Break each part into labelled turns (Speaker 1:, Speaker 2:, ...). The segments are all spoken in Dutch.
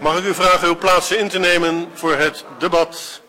Speaker 1: Mag ik u vragen uw plaatsen in te nemen voor het debat?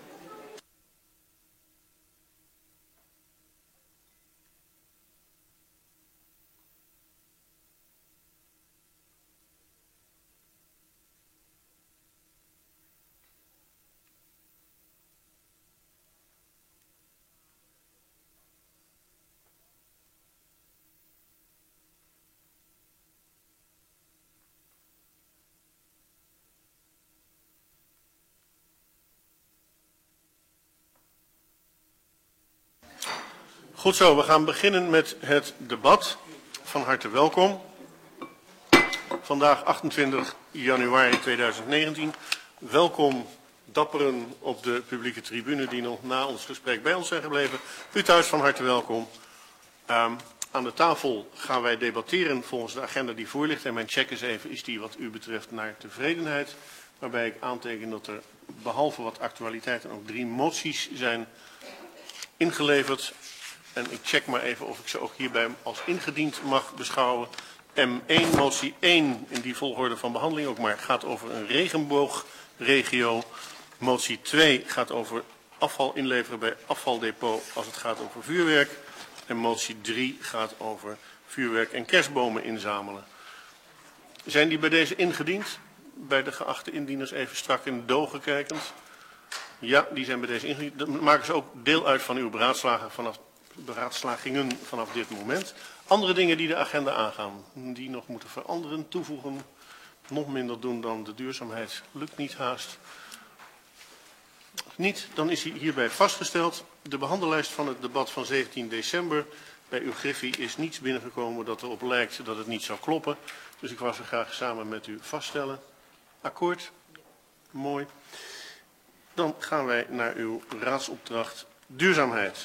Speaker 1: Goed zo, we gaan beginnen met het debat. Van harte welkom. Vandaag 28 januari 2019. Welkom dapperen op de publieke tribune die nog na ons gesprek bij ons zijn gebleven. U thuis van harte welkom. Aan de tafel gaan wij debatteren volgens de agenda die voor ligt. En mijn check is even, is die wat u betreft naar tevredenheid. Waarbij ik aanteken dat er behalve wat actualiteiten ook 3 moties zijn ingeleverd. En ik check maar even of ik ze ook hierbij als ingediend mag beschouwen. M1, motie 1 in die volgorde van behandeling ook maar gaat over een regenboogregio. Motie 2 gaat over afval inleveren bij afvaldepot als het gaat over vuurwerk. En motie 3 gaat over vuurwerk en kerstbomen inzamelen. Zijn die bij deze ingediend? Bij de geachte indieners even strak in de dogen kijkend. Ja, die zijn bij deze ingediend. Dan maken ze ook deel uit van uw beraadslagingen vanaf dit moment. Andere dingen die de agenda aangaan, die nog moeten veranderen, toevoegen, nog minder doen dan de duurzaamheid, lukt niet haast. Niet, dan is hij hierbij vastgesteld. De behandellijst van het debat van 17 december bij uw griffie is niets binnengekomen dat erop lijkt dat het niet zou kloppen. Dus ik wou ze graag samen met u vaststellen. Akkoord? Mooi. Dan gaan wij naar uw raadsopdracht duurzaamheid.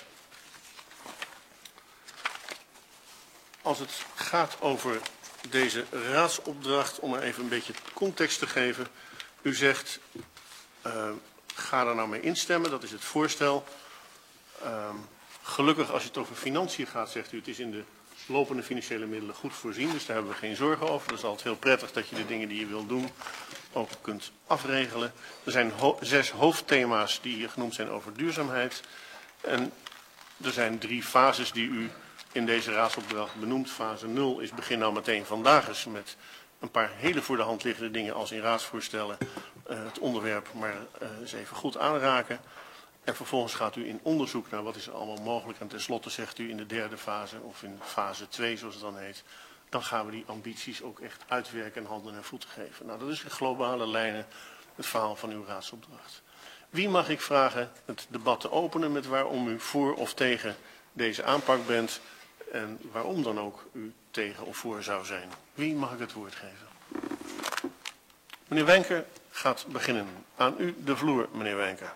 Speaker 1: Als het gaat over deze raadsopdracht, om er even een beetje context te geven. U zegt, ga er nou mee instemmen, dat is het voorstel. Gelukkig als het over financiën gaat, zegt u, het is in de lopende financiële middelen goed voorzien. Dus daar hebben we geen zorgen over. Dat is altijd heel prettig dat je de dingen die je wilt doen ook kunt afregelen. Er zijn 6 hoofdthema's die hier genoemd zijn over duurzaamheid. En er zijn 3 fases die u in deze raadsopdracht benoemd. Fase 0 is begin nou meteen vandaag eens met een paar hele voor de hand liggende dingen als in raadsvoorstellen het onderwerp maar eens even goed aanraken. En vervolgens gaat u in onderzoek naar wat is er allemaal mogelijk. En tenslotte zegt u in de 3e fase of in fase 2 zoals het dan heet. Dan gaan we die ambities ook echt uitwerken en handen en voeten geven. Nou, dat is in globale lijnen het verhaal van uw raadsopdracht. Wie mag ik vragen het debat te openen met waarom u voor of tegen deze aanpak bent? En waarom dan ook u tegen of voor zou zijn. Wie mag ik het woord geven? Meneer Wijnker gaat beginnen. Aan u de vloer, meneer Wijnker.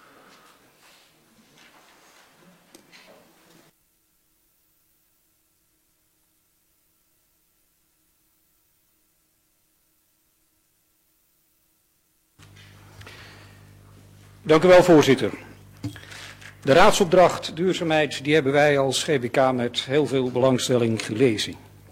Speaker 2: Dank u wel, voorzitter. De raadsopdracht duurzaamheid, die hebben wij als GBK met heel veel belangstelling gelezen.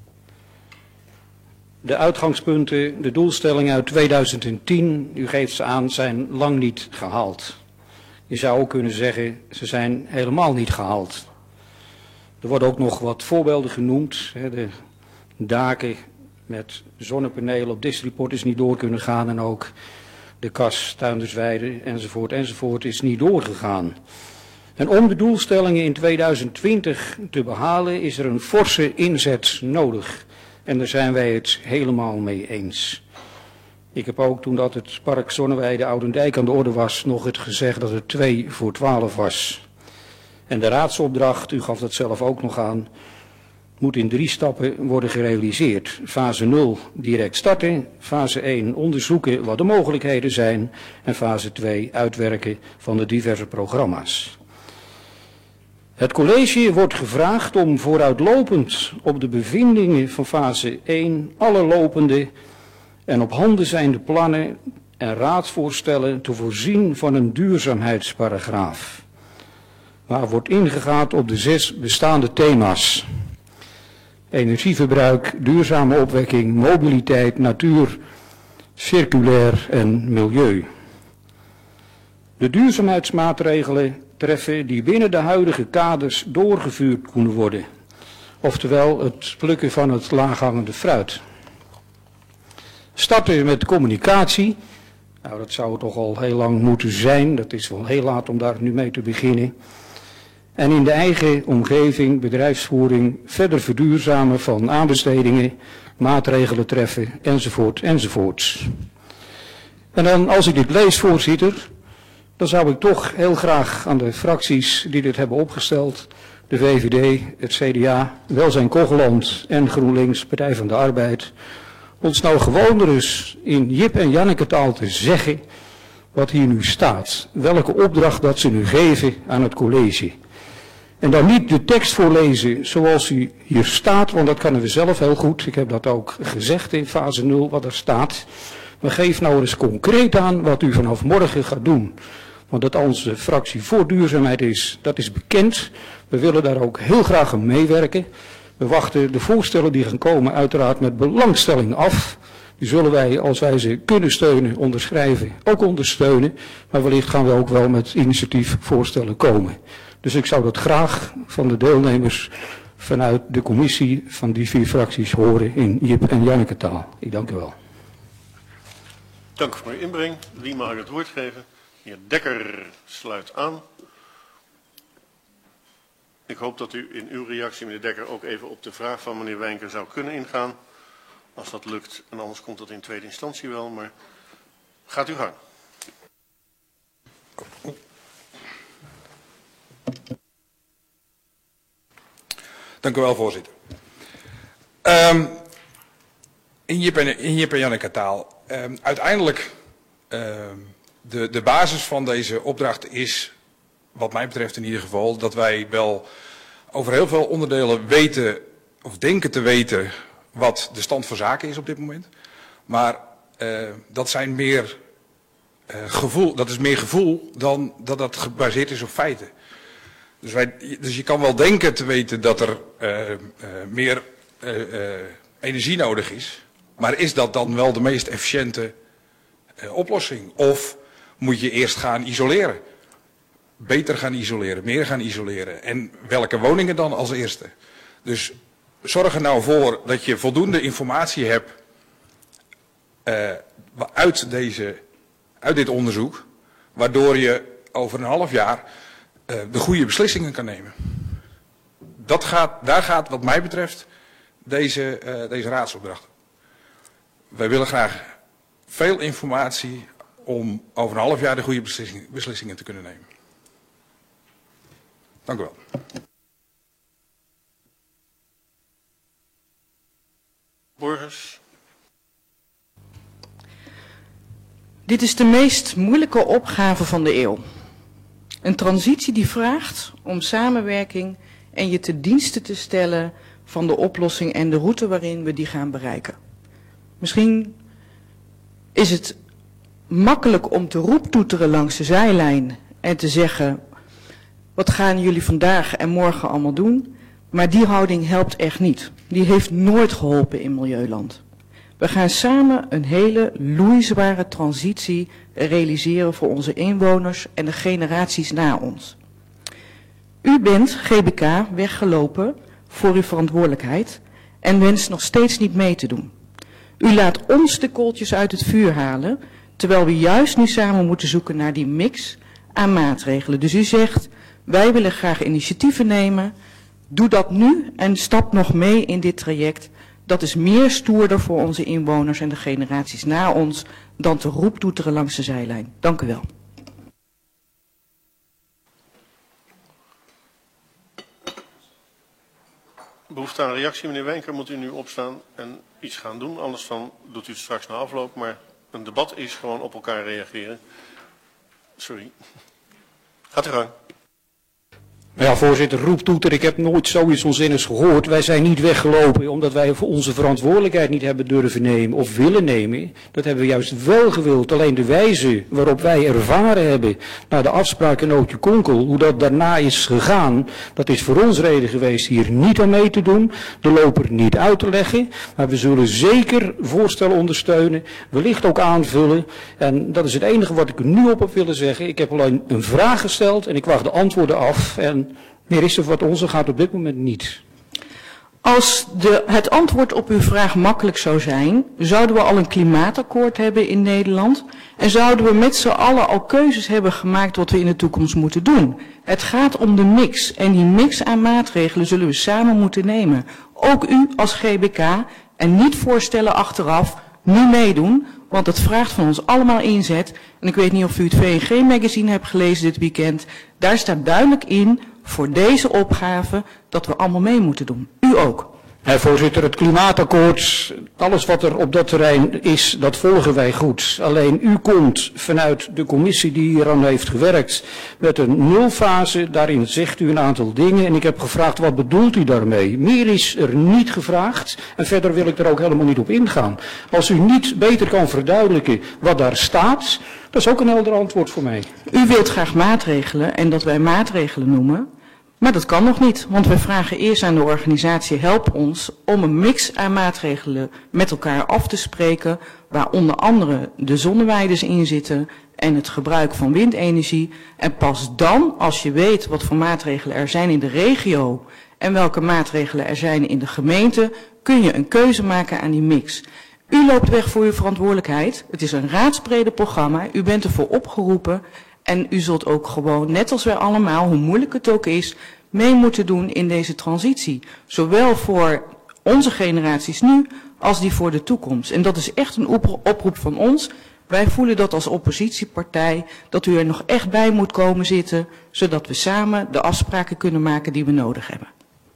Speaker 2: De uitgangspunten, de doelstellingen uit 2010, u geeft ze aan, zijn lang niet gehaald. Je zou ook kunnen zeggen, ze zijn helemaal niet gehaald. Er worden ook nog wat voorbeelden genoemd. De daken met zonnepanelen op Distriport is niet door kunnen gaan en ook de kas, Tuindersweide enzovoort is niet doorgegaan. En om de doelstellingen in 2020 te behalen is er een forse inzet nodig. En daar zijn wij het helemaal mee eens. Ik heb ook toen dat het park Zonneweide Oudendijk aan de orde was nog het gezegd dat het 2 voor 12 was. En de raadsopdracht, u gaf dat zelf ook nog aan, moet in 3 stappen worden gerealiseerd. Fase 0 direct starten, fase 1 onderzoeken wat de mogelijkheden zijn en fase 2 uitwerken van de diverse programma's. Het college wordt gevraagd om vooruitlopend op de bevindingen van fase 1 alle lopende en op handen zijnde plannen en raadsvoorstellen te voorzien van een duurzaamheidsparagraaf, waar wordt ingegaan op de 6 bestaande thema's. Energieverbruik, duurzame opwekking, mobiliteit, natuur circulair en milieu. De duurzaamheidsmaatregelen treffen die binnen de huidige kaders doorgevoerd kunnen worden. Oftewel het plukken van het laaghangende fruit. Starten met communicatie. Nou, dat zou toch al heel lang moeten zijn. Dat is wel heel laat om daar nu mee te beginnen. En in de eigen omgeving, bedrijfsvoering, verder verduurzamen van aanbestedingen, maatregelen treffen, enzovoort, enzovoorts. En dan, als ik dit lees, voorzitter, dan zou ik toch heel graag aan de fracties die dit hebben opgesteld, de VVD, het CDA, Welzijn Kogeland en GroenLinks, Partij van de Arbeid, ons nou gewoon er eens in Jip en Janneke taal te zeggen wat hier nu staat. Welke opdracht dat ze nu geven aan het college. En dan niet de tekst voorlezen zoals u hier staat, want dat kunnen we zelf heel goed. Ik heb dat ook gezegd in fase 0 wat er staat. Maar geef nou eens concreet aan wat u vanaf morgen gaat doen. Want dat onze fractie voor duurzaamheid is, dat is bekend. We willen daar ook heel graag aan meewerken. We wachten de voorstellen die gaan komen uiteraard met belangstelling af. Die zullen wij, als wij ze kunnen steunen, onderschrijven, ook ondersteunen. Maar wellicht gaan we ook wel met initiatiefvoorstellen komen. Dus ik zou dat graag van de deelnemers vanuit de commissie van die 4 fracties horen in Jip en Janneke taal. Ik dank u wel.
Speaker 1: Dank voor uw inbreng. Wie mag ik het woord geven? Heer Dekker sluit aan. Ik hoop dat u in uw reactie, meneer Dekker, ook even op de vraag van meneer Wijnker zou kunnen ingaan. Als dat lukt, en anders komt dat in tweede instantie wel, maar gaat u gang.
Speaker 3: Dank u wel, voorzitter. In Jip en Janneke taal. Uiteindelijk, de basis van deze opdracht is, wat mij betreft in ieder geval, dat wij wel over heel veel onderdelen weten, of denken te weten, wat de stand van zaken is op dit moment. Maar dat zijn meer dat is meer gevoel dan dat dat gebaseerd is op feiten. Dus je kan wel denken te weten dat er meer energie nodig is. Maar is dat dan wel de meest efficiënte oplossing? Of moet je eerst gaan isoleren? Beter gaan isoleren, meer gaan isoleren. En welke woningen dan als eerste? Dus zorg er nou voor dat je voldoende informatie hebt uit dit onderzoek. Waardoor je over een half jaar de goede beslissingen kan nemen. Daar gaat wat mij betreft deze raadsopdracht. Wij willen graag veel informatie om over een half jaar de goede beslissingen te kunnen nemen. Dank u wel.
Speaker 1: Borgers.
Speaker 4: Dit is de meest moeilijke opgave van de eeuw. Een transitie die vraagt om samenwerking en je te dienste te stellen van de oplossing en de route waarin we die gaan bereiken. Misschien is het makkelijk om te roeptoeteren langs de zijlijn en te zeggen, wat gaan jullie vandaag en morgen allemaal doen? Maar die houding helpt echt niet. Die heeft nooit geholpen in Milieuland. We gaan samen een hele loeizware transitie realiseren voor onze inwoners en de generaties na ons. U bent, GBK, weggelopen voor uw verantwoordelijkheid en wenst nog steeds niet mee te doen. U laat ons de kooltjes uit het vuur halen, terwijl we juist nu samen moeten zoeken naar die mix aan maatregelen. Dus u zegt, wij willen graag initiatieven nemen, doe dat nu en stap nog mee in dit traject. Dat is meer stoerder voor onze inwoners en de generaties na ons dan te roeptoeteren langs de zijlijn. Dank u wel.
Speaker 1: Behoefte aan reactie, meneer Wijnker, moet u nu opstaan en iets gaan doen. Anders dan doet u het straks na afloop. Maar een debat is gewoon op elkaar reageren. Sorry. Gaat u gang.
Speaker 2: Ja, voorzitter, roeptoeter, ik heb nooit zoiets onzinnigs gehoord. Wij zijn niet weggelopen omdat wij onze verantwoordelijkheid niet hebben durven nemen of willen nemen. Dat hebben we juist wel gewild. Alleen de wijze waarop wij ervaren hebben, na de afspraak in Ootje Konkel, hoe dat daarna is gegaan, dat is voor ons reden geweest hier niet aan mee te doen, de loper niet uit te leggen. Maar we zullen zeker voorstellen ondersteunen, wellicht ook aanvullen. En dat is het enige wat ik er nu op heb willen zeggen. Ik heb alleen een vraag gesteld en ik wacht de antwoorden af. En meer is er wat onze gaat op dit moment niet.
Speaker 4: Als het antwoord op uw vraag makkelijk zou zijn, zouden we al een klimaatakkoord hebben in Nederland en zouden we met z'n allen al keuzes hebben gemaakt wat we in de toekomst moeten doen. Het gaat om de mix en die mix aan maatregelen zullen we samen moeten nemen. Ook u als GBK en niet voorstellen achteraf, nu meedoen, want het vraagt van ons allemaal inzet. En ik weet niet of u het VNG-magazine hebt gelezen dit weekend. Daar staat duidelijk in, voor deze opgave, dat we allemaal mee moeten doen. U ook.
Speaker 2: Voorzitter, het klimaatakkoord, alles wat er op dat terrein is, dat volgen wij goed. Alleen u komt vanuit de commissie die hier aan heeft gewerkt met een nulfase. Daarin zegt u een aantal dingen en ik heb gevraagd wat bedoelt u daarmee. Meer is er niet gevraagd en verder wil ik er ook helemaal niet op ingaan. Als u niet beter kan verduidelijken wat daar staat, dat is ook een helder antwoord voor mij.
Speaker 4: U wilt graag maatregelen en dat wij maatregelen noemen. Maar dat kan nog niet, want we vragen eerst aan de organisatie help ons om een mix aan maatregelen met elkaar af te spreken, waar onder andere de zonneweiders in zitten en het gebruik van windenergie. En pas dan, als je weet wat voor maatregelen er zijn in de regio en welke maatregelen er zijn in de gemeente, kun je een keuze maken aan die mix. U loopt weg voor uw verantwoordelijkheid. Het is een raadsbrede programma. U bent ervoor opgeroepen. En u zult ook gewoon, net als wij allemaal, hoe moeilijk het ook is, mee moeten doen in deze transitie. Zowel voor onze generaties nu, als die voor de toekomst. En dat is echt een oproep van ons. Wij voelen dat als oppositiepartij, dat u er nog echt bij moet komen zitten, zodat we samen de afspraken kunnen maken die we nodig hebben.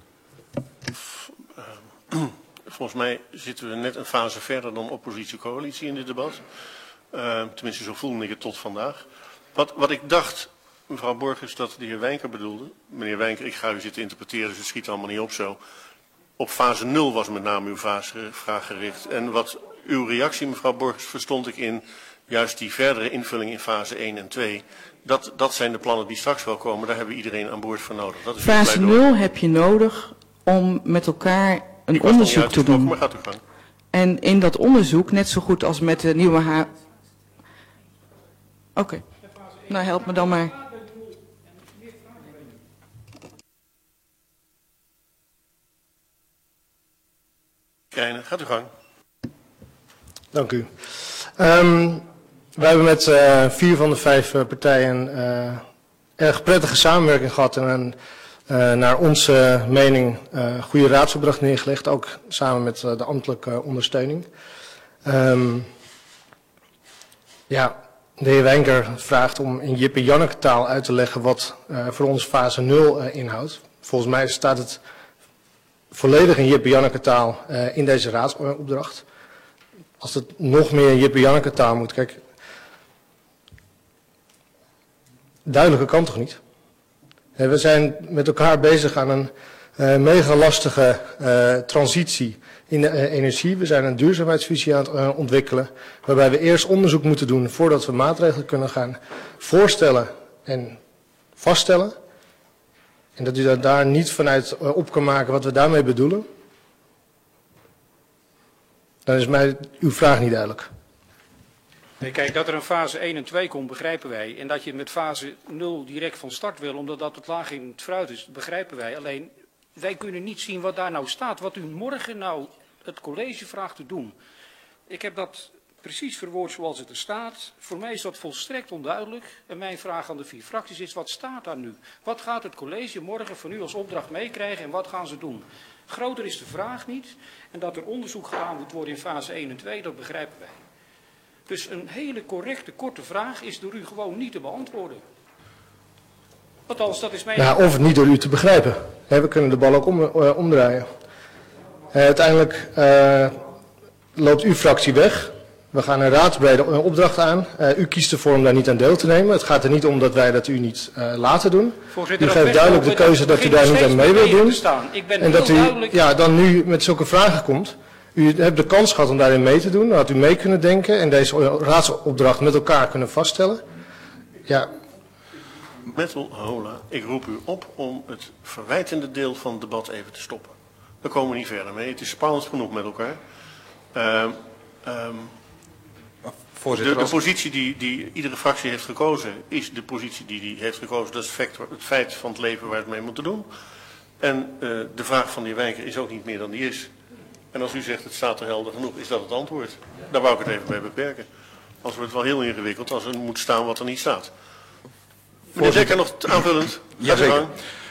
Speaker 1: Volgens mij zitten we net een fase verder dan oppositie-coalitie in dit debat. Tenminste, zo voelde ik het tot vandaag. Wat ik dacht, mevrouw Borgers, dat de heer Wijnker bedoelde. Meneer Wijnker, ik ga u zitten interpreteren, dus het schiet allemaal niet op zo. Op fase 0 was met name uw vraag gericht. En wat uw reactie, mevrouw Borgers, verstond ik in juist die verdere invulling in fase 1 en 2. Dat zijn de plannen die straks wel komen, daar hebben we iedereen aan boord voor nodig. Dat is
Speaker 4: fase 0 heb je nodig om met elkaar een onderzoek te doen.
Speaker 1: Maar gaat u gang.
Speaker 4: En in dat onderzoek, net zo goed als met de nieuwe Oké. Nou, help me dan maar.
Speaker 1: Krijnen, gaat u gang.
Speaker 5: Dank u. Wij hebben met 4 van de 5 partijen erg prettige samenwerking gehad en naar onze mening goede raadsopdracht neergelegd, ook samen met de ambtelijke ondersteuning. De heer Wijnker vraagt om in Jip en Janneke taal uit te leggen wat voor ons fase 0 inhoudt. Volgens mij staat het volledig in Jip en Janneke taal in deze raadsopdracht. Als het nog meer in Jip en Janneke taal moet, kijk, duidelijker kan toch niet? We zijn met elkaar bezig aan een mega lastige transitie in de energie. We zijn een duurzaamheidsvisie aan het ontwikkelen, waarbij we eerst onderzoek moeten doen voordat we maatregelen kunnen gaan voorstellen en vaststellen. En dat u daar niet vanuit op kan maken wat we daarmee bedoelen, dan is mij uw vraag niet duidelijk.
Speaker 2: Nee, kijk, dat er een fase 1 en 2 komt, begrijpen wij. En dat je met fase 0 direct van start wil, omdat dat het laag in het fruit is, begrijpen wij. Alleen, wij kunnen niet zien wat daar nou staat, wat u morgen nou het college vraagt te doen. Ik heb dat precies verwoord zoals het er staat. Voor mij is dat volstrekt onduidelijk. En mijn vraag aan de 4 fracties is, wat staat daar nu? Wat gaat het college morgen van u als opdracht meekrijgen en wat gaan ze doen? Groter is de vraag niet. En dat er onderzoek gedaan moet worden in fase 1 en 2, dat begrijpen wij. Dus een hele correcte, korte vraag is door u gewoon niet te beantwoorden. Althans, dat is mijn...
Speaker 5: Nou, of het niet door u te begrijpen. We kunnen de bal ook omdraaien. Uiteindelijk loopt uw fractie weg. We gaan een raadsbrede opdracht aan. U kiest ervoor om daar niet aan deel te nemen. Het gaat er niet om dat wij dat u niet laten doen.
Speaker 2: Voorzitter,
Speaker 5: U geeft duidelijk de keuze dat u daar niet aan mee wilt doen.
Speaker 2: Ik ben
Speaker 5: En dat u
Speaker 2: duidelijk...
Speaker 5: dan nu met zulke vragen komt. U hebt de kans gehad om daarin mee te doen. Dan had u mee kunnen denken en deze raadsopdracht met elkaar kunnen vaststellen. Ja.
Speaker 1: Mettelhola, ik roep u op om het verwijtende deel van het debat even te stoppen. Daar komen we niet verder mee. Het is spannend genoeg met elkaar.
Speaker 3: Voorzitter,
Speaker 1: De positie die iedere fractie heeft gekozen, is de positie die heeft gekozen. Dat is het feit van het leven waar we het mee moeten doen. En de vraag van de heer Wijker is ook niet meer dan die is. En als u zegt het staat er helder genoeg, is dat het antwoord. Daar wou ik het even bij beperken. Anders wordt het wel heel ingewikkeld als er moet staan wat er niet staat. Meneer Dekker, nog aanvullend?
Speaker 3: Jazeker.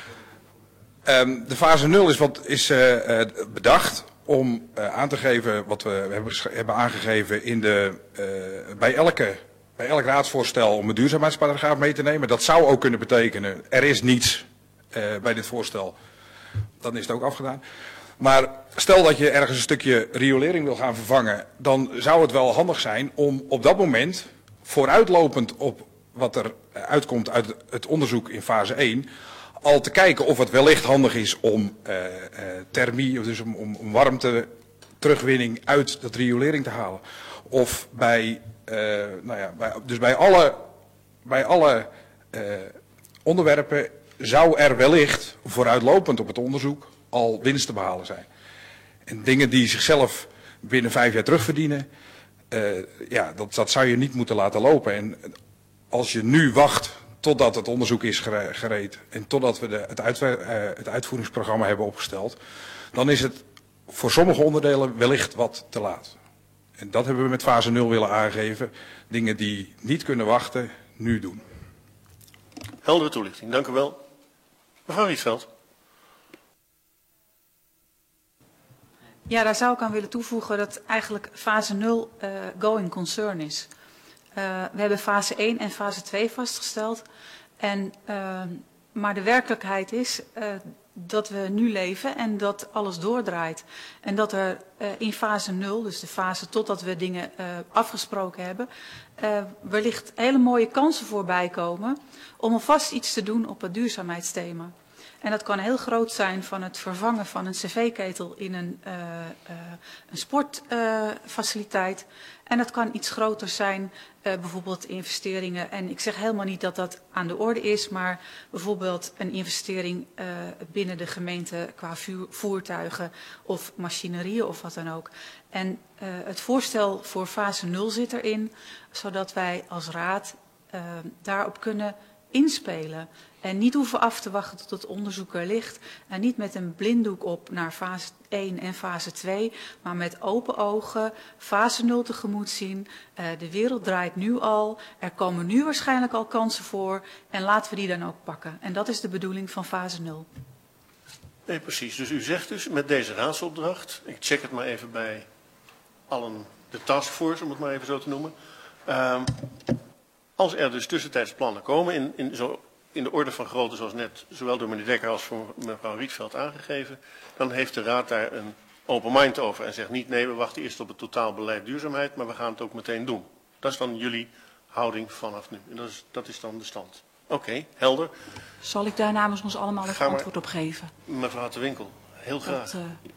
Speaker 3: De fase 0 is bedacht om aan te geven wat we hebben aangegeven in bij elk raadsvoorstel om een duurzaamheidsparagraaf mee te nemen. Dat zou ook kunnen betekenen, er is niets bij dit voorstel. Dan is het ook afgedaan. Maar stel dat je ergens een stukje riolering wil gaan vervangen, dan zou het wel handig zijn om op dat moment, vooruitlopend op wat er uitkomt uit het onderzoek in fase 1, al te kijken of het wellicht handig is om thermie, dus om warmte terugwinning uit dat riolering te halen. Of bij alle onderwerpen zou er wellicht vooruitlopend op het onderzoek al winst te behalen zijn. En dingen die zichzelf binnen 5 jaar terugverdienen, dat zou je niet moeten laten lopen. En als je nu wacht totdat het onderzoek is gereed en totdat we het uitvoeringsprogramma hebben opgesteld, dan is het voor sommige onderdelen wellicht wat te laat. En dat hebben we met fase 0 willen aangeven. Dingen die niet kunnen wachten, nu doen.
Speaker 1: Heldere toelichting, dank u wel. Mevrouw Rietveld.
Speaker 6: Ja, daar zou ik aan willen toevoegen dat eigenlijk fase 0 going concern is. We hebben fase 1 en fase 2 vastgesteld. Maar de werkelijkheid is dat we nu leven en dat alles doordraait. En dat er in fase 0, dus de fase totdat we dingen afgesproken hebben, wellicht hele mooie kansen voorbij komen om alvast iets te doen op het duurzaamheidsthema. En dat kan heel groot zijn van het vervangen van een cv-ketel in een sportfaciliteit. En dat kan iets groter zijn, bijvoorbeeld investeringen. En ik zeg helemaal niet dat dat aan de orde is, maar bijvoorbeeld een investering binnen de gemeente qua voertuigen of machinerieën of wat dan ook. En het voorstel voor fase 0 zit erin, zodat wij als raad daarop kunnen inspelen. En niet hoeven af te wachten tot het onderzoek er ligt. En niet met een blinddoek op naar fase 1 en fase 2. Maar met open ogen fase 0 tegemoet zien. De wereld draait nu al. Er komen nu waarschijnlijk al kansen voor. En laten we die dan ook pakken. En dat is de bedoeling van fase 0.
Speaker 1: Nee, precies. Dus u zegt dus met deze raadsopdracht. Ik check het maar even bij allen, de taskforce, om het maar even zo te noemen. Als er dus tussentijds plannen komen in de orde van grootte zoals net zowel door meneer Dekker als voor mevrouw Rietveld aangegeven, dan heeft de raad daar een open mind over en zegt niet nee, we wachten eerst op het totaalbeleid duurzaamheid, maar we gaan het ook meteen doen. Dat is dan jullie houding vanaf nu. En dat is dan de stand. Oké, helder.
Speaker 6: Zal ik daar namens ons allemaal een antwoord op geven?
Speaker 1: Mevrouw de Winkel, heel graag.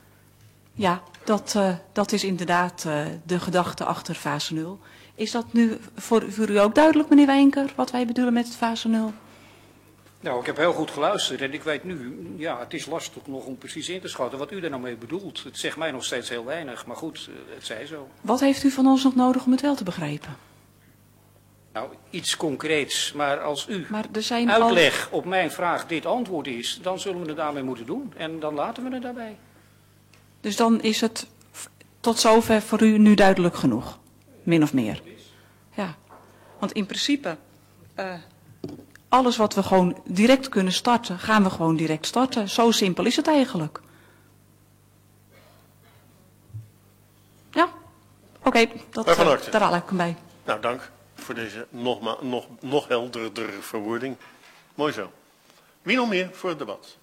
Speaker 6: Dat is inderdaad de gedachte achter fase 0. Is dat nu voor u ook duidelijk, meneer Wijnker, wat wij bedoelen met fase 0?
Speaker 2: Nou, ik heb heel goed geluisterd en ik weet nu, ja, het is lastig nog om precies in te schatten wat u daar nou mee bedoelt. Het zegt mij nog steeds heel weinig, maar goed, het zij zo.
Speaker 6: Wat heeft u van ons nog nodig om het wel te begrijpen?
Speaker 2: Nou, iets concreets, maar als u
Speaker 6: maar
Speaker 2: uitleg op mijn vraag dit antwoord is, dan zullen we het daarmee moeten doen en dan laten we het daarbij.
Speaker 6: Dus dan is het tot zover voor u nu duidelijk genoeg, min of meer. Ja, want in principe, alles wat we gewoon direct kunnen starten, gaan we gewoon direct starten. Zo simpel is het eigenlijk. Ja, oké, daar haal ik hem bij.
Speaker 1: Nou, dank voor deze nog helderder verwoording. Mooi zo. Wie nog meer voor het debat?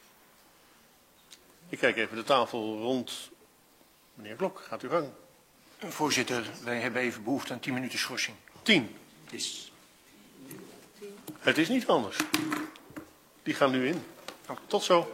Speaker 1: Ik kijk even de tafel rond. Meneer Blok, gaat u gang.
Speaker 7: Voorzitter, wij hebben even behoefte aan 10 minuten schorsing.
Speaker 1: 10.
Speaker 7: Yes.
Speaker 1: Het is niet anders. Die gaan nu in. Tot zo.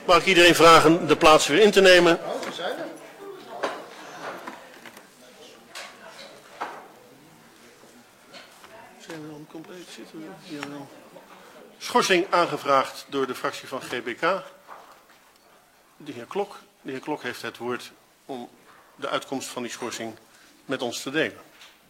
Speaker 1: Mag ik iedereen vragen de plaats weer in te nemen? Zijn we dan compleet zitten? Jawel. Schorsing aangevraagd door de fractie van GBK. De heer Klok. De heer Klok heeft het woord om de uitkomst van die schorsing met ons te delen.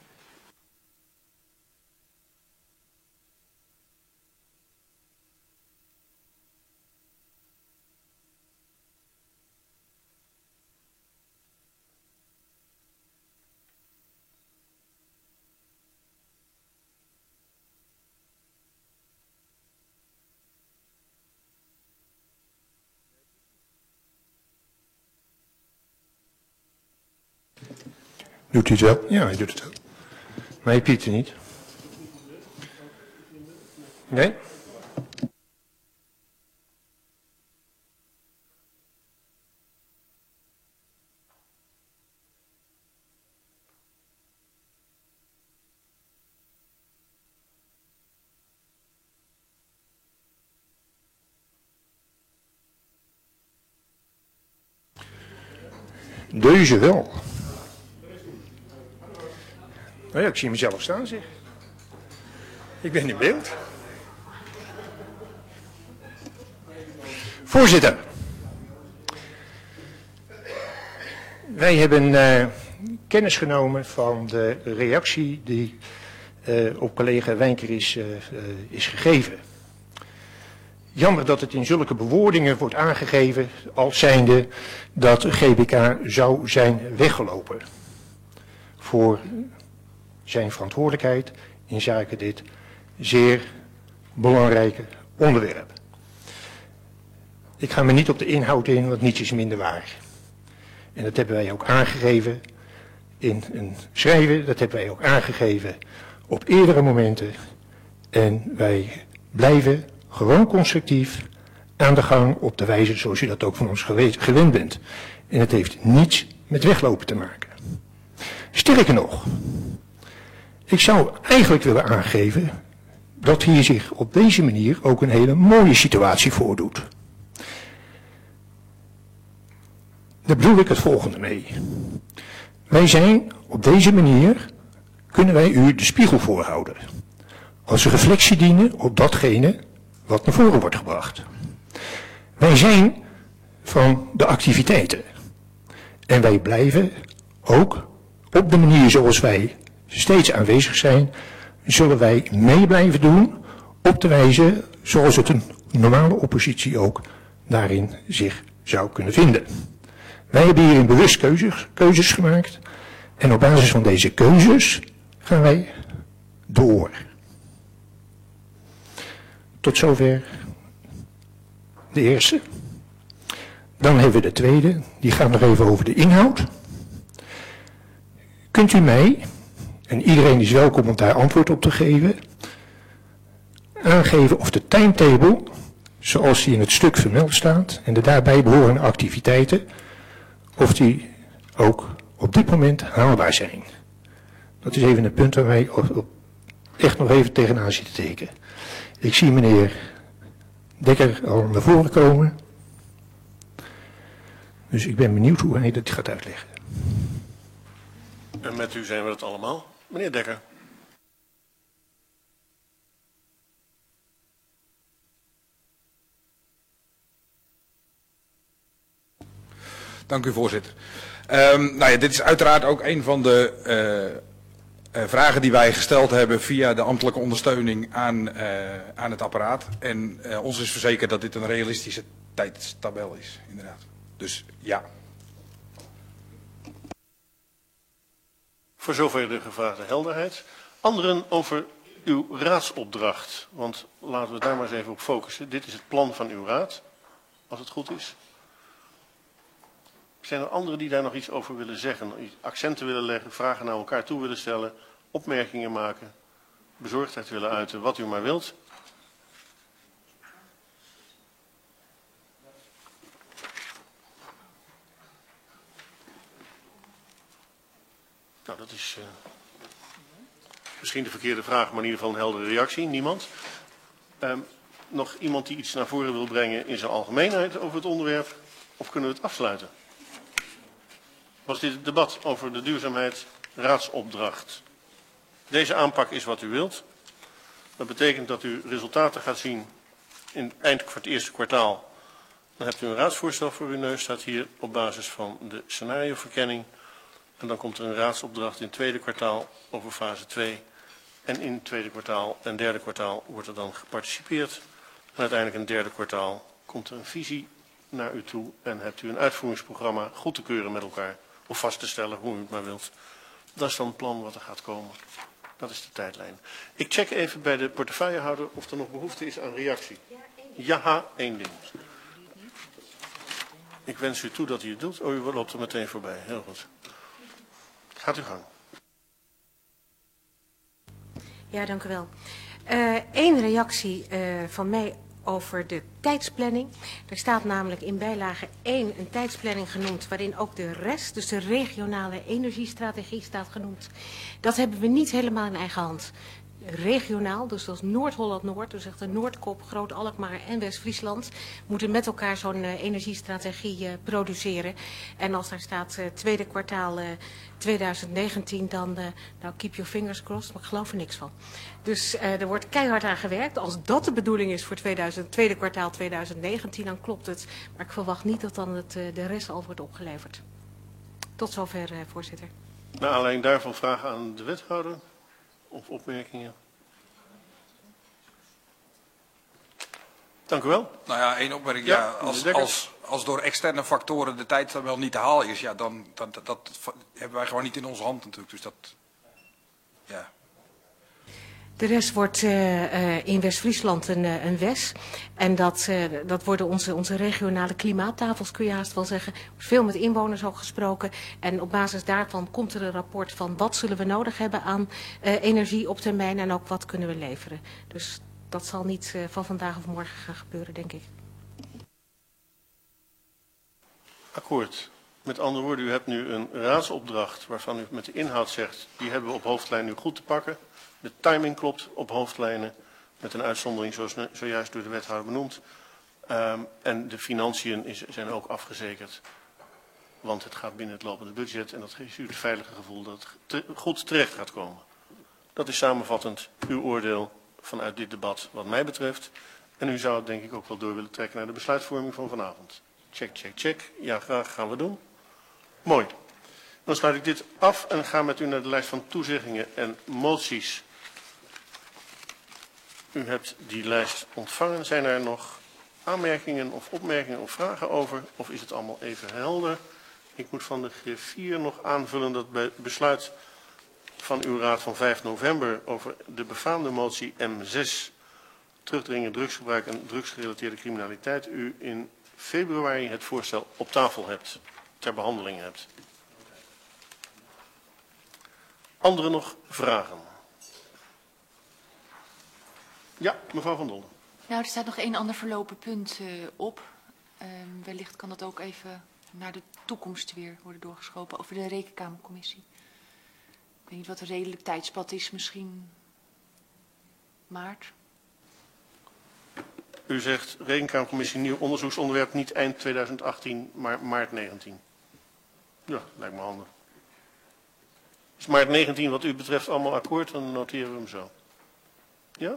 Speaker 8: Doet hij het wel? Ja, hij doet het wel. Maar hij piept er niet. Nee? Deze wel. Nou ja, ik zie mezelf staan, zeg. Ik ben in beeld. Voorzitter. Wij hebben kennis genomen van de reactie die op collega Wijnker is gegeven. Jammer dat het in zulke bewoordingen wordt aangegeven als zijnde dat GBK zou zijn weggelopen voor zijn verantwoordelijkheid in zaken dit zeer belangrijke onderwerp. Ik ga me niet op de inhoud in, want niets is minder waar. En dat hebben wij ook aangegeven in een schrijven, dat hebben wij ook aangegeven op eerdere momenten. En wij blijven gewoon constructief aan de gang op de wijze zoals u dat ook van ons gewend bent. En het heeft niets met weglopen te maken. Sterker nog, ik zou eigenlijk willen aangeven dat hier zich op deze manier ook een hele mooie situatie voordoet. Daar bedoel ik het volgende mee. Wij zijn op deze manier, kunnen wij u de spiegel voorhouden. Als reflectie dienen op datgene wat naar voren wordt gebracht. Wij zijn van de activiteiten. En wij blijven ook op de manier zoals wij steeds aanwezig zijn, zullen wij mee blijven doen op de wijze zoals het een normale oppositie ook daarin zich zou kunnen vinden. Wij hebben hierin bewust keuzes gemaakt en op basis van deze keuzes gaan wij door. Tot zover de eerste. Dan hebben we de tweede, die gaat nog even over de inhoud. Kunt u mij, en iedereen is welkom om daar antwoord op te geven, aangeven of de timetable, zoals die in het stuk vermeld staat, en de daarbij behorende activiteiten, of die ook op dit moment haalbaar zijn. Dat is even een punt waar wij echt nog even tegenaan zitten tekenen. Ik zie meneer Dekker al naar voren komen. Dus ik ben benieuwd hoe hij dat gaat uitleggen.
Speaker 1: En met u zijn we het allemaal. Meneer Dekker.
Speaker 3: Dank u, voorzitter. Nou ja, dit is uiteraard ook een van de vragen die wij gesteld hebben via de ambtelijke ondersteuning aan het apparaat. En ons is verzekerd dat dit een realistische tijdstabel is, inderdaad. Dus ja.
Speaker 1: Voor zover de gevraagde helderheid. Anderen over uw raadsopdracht. Want laten we daar maar eens even op focussen. Dit is het plan van uw raad, als het goed is. Zijn er anderen die daar nog iets over willen zeggen? Accenten willen leggen, vragen naar elkaar toe willen stellen, opmerkingen maken, bezorgdheid willen uiten, wat u maar wilt? Nou, dat is misschien de verkeerde vraag, maar in ieder geval een heldere reactie. Niemand. nog iemand die iets naar voren wil brengen in zijn algemeenheid over het onderwerp? Of kunnen we het afsluiten? Was dit het debat over de duurzaamheid raadsopdracht? Deze aanpak is wat u wilt. Dat betekent dat u resultaten gaat zien in het eerste kwartaal. Dan hebt u een raadsvoorstel voor uw neus, staat hier op basis van de scenarioverkenning. En dan komt er een raadsopdracht in het tweede kwartaal over fase 2. En in het tweede kwartaal en derde kwartaal wordt er dan geparticipeerd. En uiteindelijk in het derde kwartaal komt er een visie naar u toe. En hebt u een uitvoeringsprogramma goed te keuren met elkaar. Of vast te stellen, hoe u het maar wilt. Dat is dan het plan wat er gaat komen. Dat is de tijdlijn. Ik check even bij de portefeuillehouder of er nog behoefte is aan reactie. Ja, één ding. Ik wens u toe dat u het doet. Oh, u loopt er meteen voorbij. Heel goed. Gaat uw gang.
Speaker 9: Ja, dank u wel. Eén reactie van mij over de tijdsplanning. Er staat namelijk in bijlage 1 een tijdsplanning genoemd waarin ook de rest, dus de regionale energiestrategie staat genoemd. Dat hebben we niet helemaal in eigen hand. Regionaal, dus dat is Noord-Holland-Noord, dus echt de Noordkop, Groot-Alkmaar en West-Friesland, moeten met elkaar zo'n energiestrategie produceren. En als daar staat tweede kwartaal 2019, dan nou, keep your fingers crossed, maar ik geloof er niks van. Dus er wordt keihard aan gewerkt. Als dat de bedoeling is voor tweede kwartaal 2019, dan klopt het. Maar ik verwacht niet dat dan de rest al wordt opgeleverd. Tot zover, voorzitter.
Speaker 1: Naar aanleiding daarvan vragen aan de wethouder. Of opmerkingen? Dank u wel.
Speaker 3: Nou ja, één opmerking.
Speaker 1: Ja,
Speaker 3: als door externe factoren de tijd dan wel niet te halen is, ja, dan dat hebben wij gewoon niet in onze hand natuurlijk. Dus dat, ja.
Speaker 9: De rest wordt in West-Friesland een WES. En dat worden onze regionale klimaattafels, kun je haast wel zeggen. Er wordt veel met inwoners ook gesproken. En op basis daarvan komt er een rapport van wat zullen we nodig hebben aan energie op termijn en ook wat kunnen we leveren. Dus dat zal niet van vandaag of morgen gaan gebeuren, denk ik.
Speaker 1: Akkoord. Met andere woorden, u hebt nu een raadsopdracht waarvan u met de inhoud zegt, die hebben we op hoofdlijn nu goed te pakken. De timing klopt op hoofdlijnen, met een uitzondering zoals zojuist door de wethouder benoemd. En de financiën zijn ook afgezekerd, want het gaat binnen het lopende budget en dat geeft u het veilige gevoel dat het goed terecht gaat komen. Dat is samenvattend uw oordeel vanuit dit debat wat mij betreft. En u zou het denk ik ook wel door willen trekken naar de besluitvorming van vanavond. Check, check, check. Ja, graag gaan we doen. Mooi. Dan sluit ik dit af en ga met u naar de lijst van toezeggingen en moties. U hebt die lijst ontvangen. Zijn er nog aanmerkingen of opmerkingen of vragen over? Of is het allemaal even helder? Ik moet van de griffier nog aanvullen dat bij besluit van uw raad van 5 november over de befaamde motie M6, terugdringen drugsgebruik en drugsgerelateerde criminaliteit, u in februari het voorstel op tafel hebt, ter behandeling hebt. Anderen nog vragen? Ja, mevrouw Van Dolder.
Speaker 10: Nou, er staat nog één ander verlopen punt op. Wellicht kan dat ook even naar de toekomst weer worden doorgeschoven over de Rekenkamercommissie. Ik weet niet wat een redelijk tijdspad is, misschien maart.
Speaker 1: U zegt Rekenkamercommissie nieuw onderzoeksonderwerp niet eind 2018, maar maart 19. Ja, lijkt me handig. Is maart 19 wat u betreft allemaal akkoord, dan noteren we hem zo. Ja?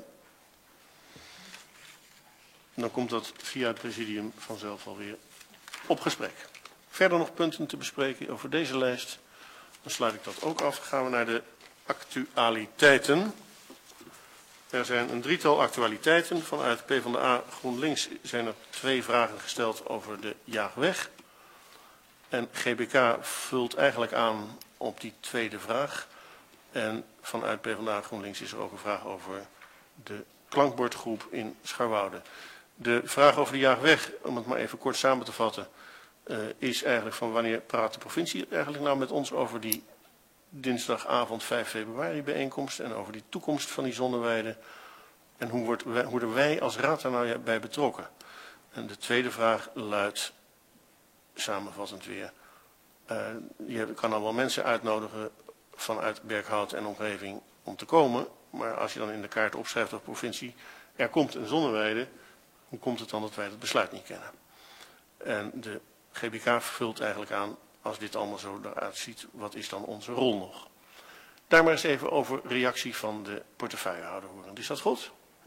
Speaker 1: Dan komt dat via het presidium vanzelf alweer op gesprek. Verder nog punten te bespreken over deze lijst. Dan sluit ik dat ook af. Gaan we naar de actualiteiten. Er zijn een drietal actualiteiten. Vanuit PvdA GroenLinks zijn er 2 vragen gesteld over de Jaagweg. En GBK vult eigenlijk aan op die tweede vraag. En vanuit PvdA GroenLinks is er ook een vraag over de klankbordgroep in Scharwoude. De vraag over de Jaagweg, om het maar even kort samen te vatten, is eigenlijk van wanneer praat de provincie eigenlijk nou met ons over die dinsdagavond 5 februari bijeenkomst en over die toekomst van die zonneweide. En hoe worden wij als raad daar nou bij betrokken? En de tweede vraag luidt, samenvattend weer, je kan al wel mensen uitnodigen vanuit Berkhout en omgeving om te komen. Maar als je dan in de kaart opschrijft op provincie, er komt een zonneweide, Hoe komt het dan dat wij het besluit niet kennen? En de GBK vult eigenlijk aan, als dit allemaal zo eruit ziet, wat is dan onze rol nog? Daar maar eens even over reactie van de portefeuillehouder horen. Is dat goed?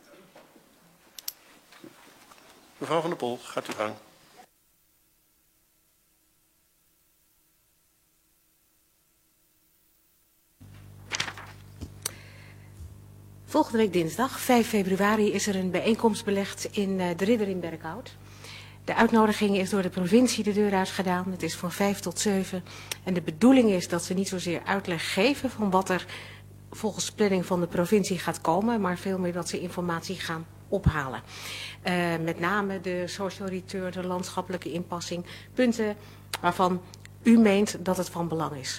Speaker 1: Mevrouw Van der Pol, gaat u gang.
Speaker 9: Volgende week dinsdag, 5 februari, is er een bijeenkomst belegd in de Ridder in Berkhout. De uitnodiging is door de provincie de deur uitgedaan. Het is van 5 tot 7. En de bedoeling is dat ze niet zozeer uitleg geven van wat er volgens planning van de provincie gaat komen, maar veel meer dat ze informatie gaan ophalen. Met name de social return, de landschappelijke inpassing, punten waarvan u meent dat het van belang is.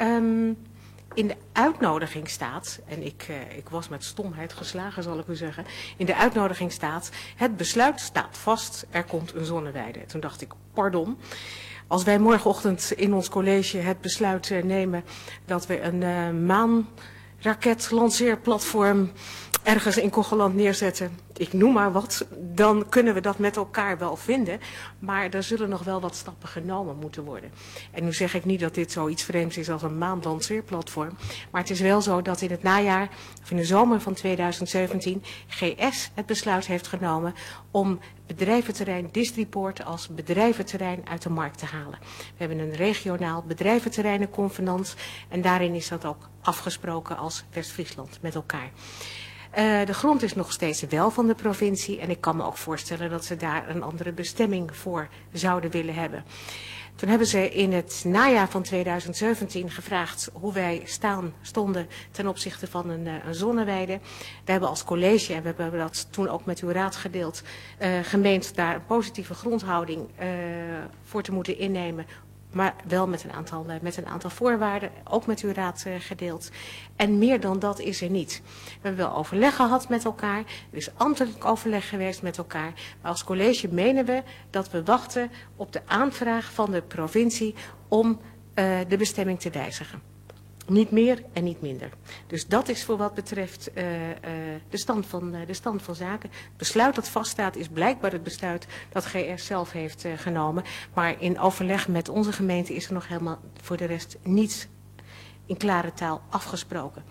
Speaker 9: In de uitnodiging staat, en ik was met stomheid geslagen zal ik u zeggen, in de uitnodiging staat, het besluit staat vast, er komt een zonneweide. Toen dacht ik, pardon, als wij morgenochtend in ons college het besluit nemen dat we een maanraketlanceerplatform ergens in Kogeland neerzetten, ik noem maar wat, dan kunnen we dat met elkaar wel vinden. Maar er zullen nog wel wat stappen genomen moeten worden. En nu zeg ik niet dat dit zoiets vreemds is als een maanlanceerplatform. Maar het is wel zo dat in het najaar, of in de zomer van 2017, GS het besluit heeft genomen om bedrijventerrein Distripoort als bedrijventerrein uit de markt te halen. We hebben een regionaal bedrijventerreinenconvenant en daarin is dat ook afgesproken als West-Friesland met elkaar. De grond is nog steeds wel van de provincie en ik kan me ook voorstellen dat ze daar een andere bestemming voor zouden willen hebben. Toen hebben ze in het najaar van 2017 gevraagd hoe wij stonden ten opzichte van een zonneweide. We hebben als college, en we hebben dat toen ook met uw raad gedeeld, gemeend daar een positieve grondhouding voor te moeten innemen. Maar wel met een aantal voorwaarden, ook met uw raad gedeeld. En meer dan dat is er niet. We hebben wel overleg gehad met elkaar. Er is ambtelijk overleg geweest met elkaar. Maar als college menen we dat we wachten op de aanvraag van de provincie om de bestemming te wijzigen. Niet meer en niet minder. Dus dat is voor wat betreft de stand van zaken. Het besluit dat vaststaat is blijkbaar het besluit dat GS zelf heeft genomen. Maar in overleg met onze gemeente is er nog helemaal voor de rest niets in klare taal afgesproken.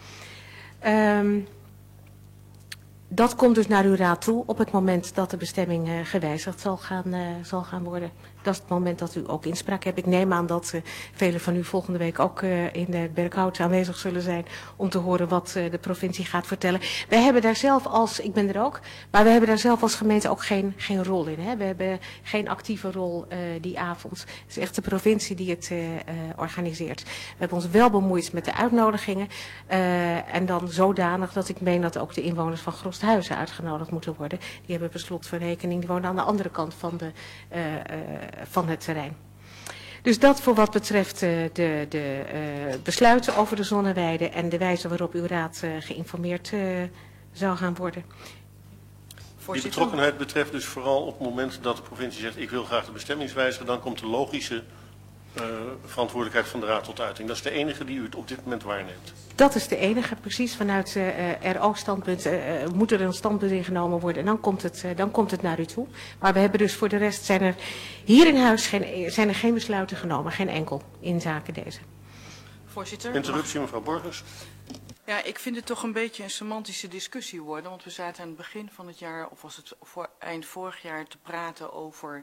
Speaker 9: Dat komt dus naar uw raad toe op het moment dat de bestemming gewijzigd zal gaan worden. Dat is het moment dat u ook inspraak hebt. Ik neem aan dat velen van u volgende week ook in Berkhout aanwezig zullen zijn om te horen wat de provincie gaat vertellen. Wij hebben daar zelf ik ben er ook, maar we hebben daar zelf als gemeente ook geen rol in. Hè? We hebben geen actieve rol die avond. Het is echt de provincie die het organiseert. We hebben ons wel bemoeid met de uitnodigingen en dan zodanig dat ik meen dat ook de inwoners van Grosthuizen uitgenodigd moeten worden. Die hebben per slot van rekening, die wonen aan de andere kant van het terrein. Dus dat voor wat betreft de besluiten over de zonneweide en de wijze waarop uw raad geïnformeerd zou gaan worden.
Speaker 1: Die betrokkenheid betreft dus vooral op het moment dat de provincie zegt ik wil graag de bestemmingswijziger, dan komt de logische verantwoordelijkheid van de raad tot uiting. Dat is de enige die u op dit moment waarneemt.
Speaker 9: Dat is de enige, precies vanuit RO-standpunt moet er een standpunt ingenomen worden en dan komt het naar u toe. Maar we hebben dus voor de rest zijn er hier in huis geen besluiten genomen, geen enkel in zaken deze.
Speaker 4: Voorzitter.
Speaker 1: Interruptie mevrouw Borgers.
Speaker 4: Ja, ik vind het toch een beetje een semantische discussie worden, want we zaten aan het begin van het jaar, of was het eind vorig jaar, te praten over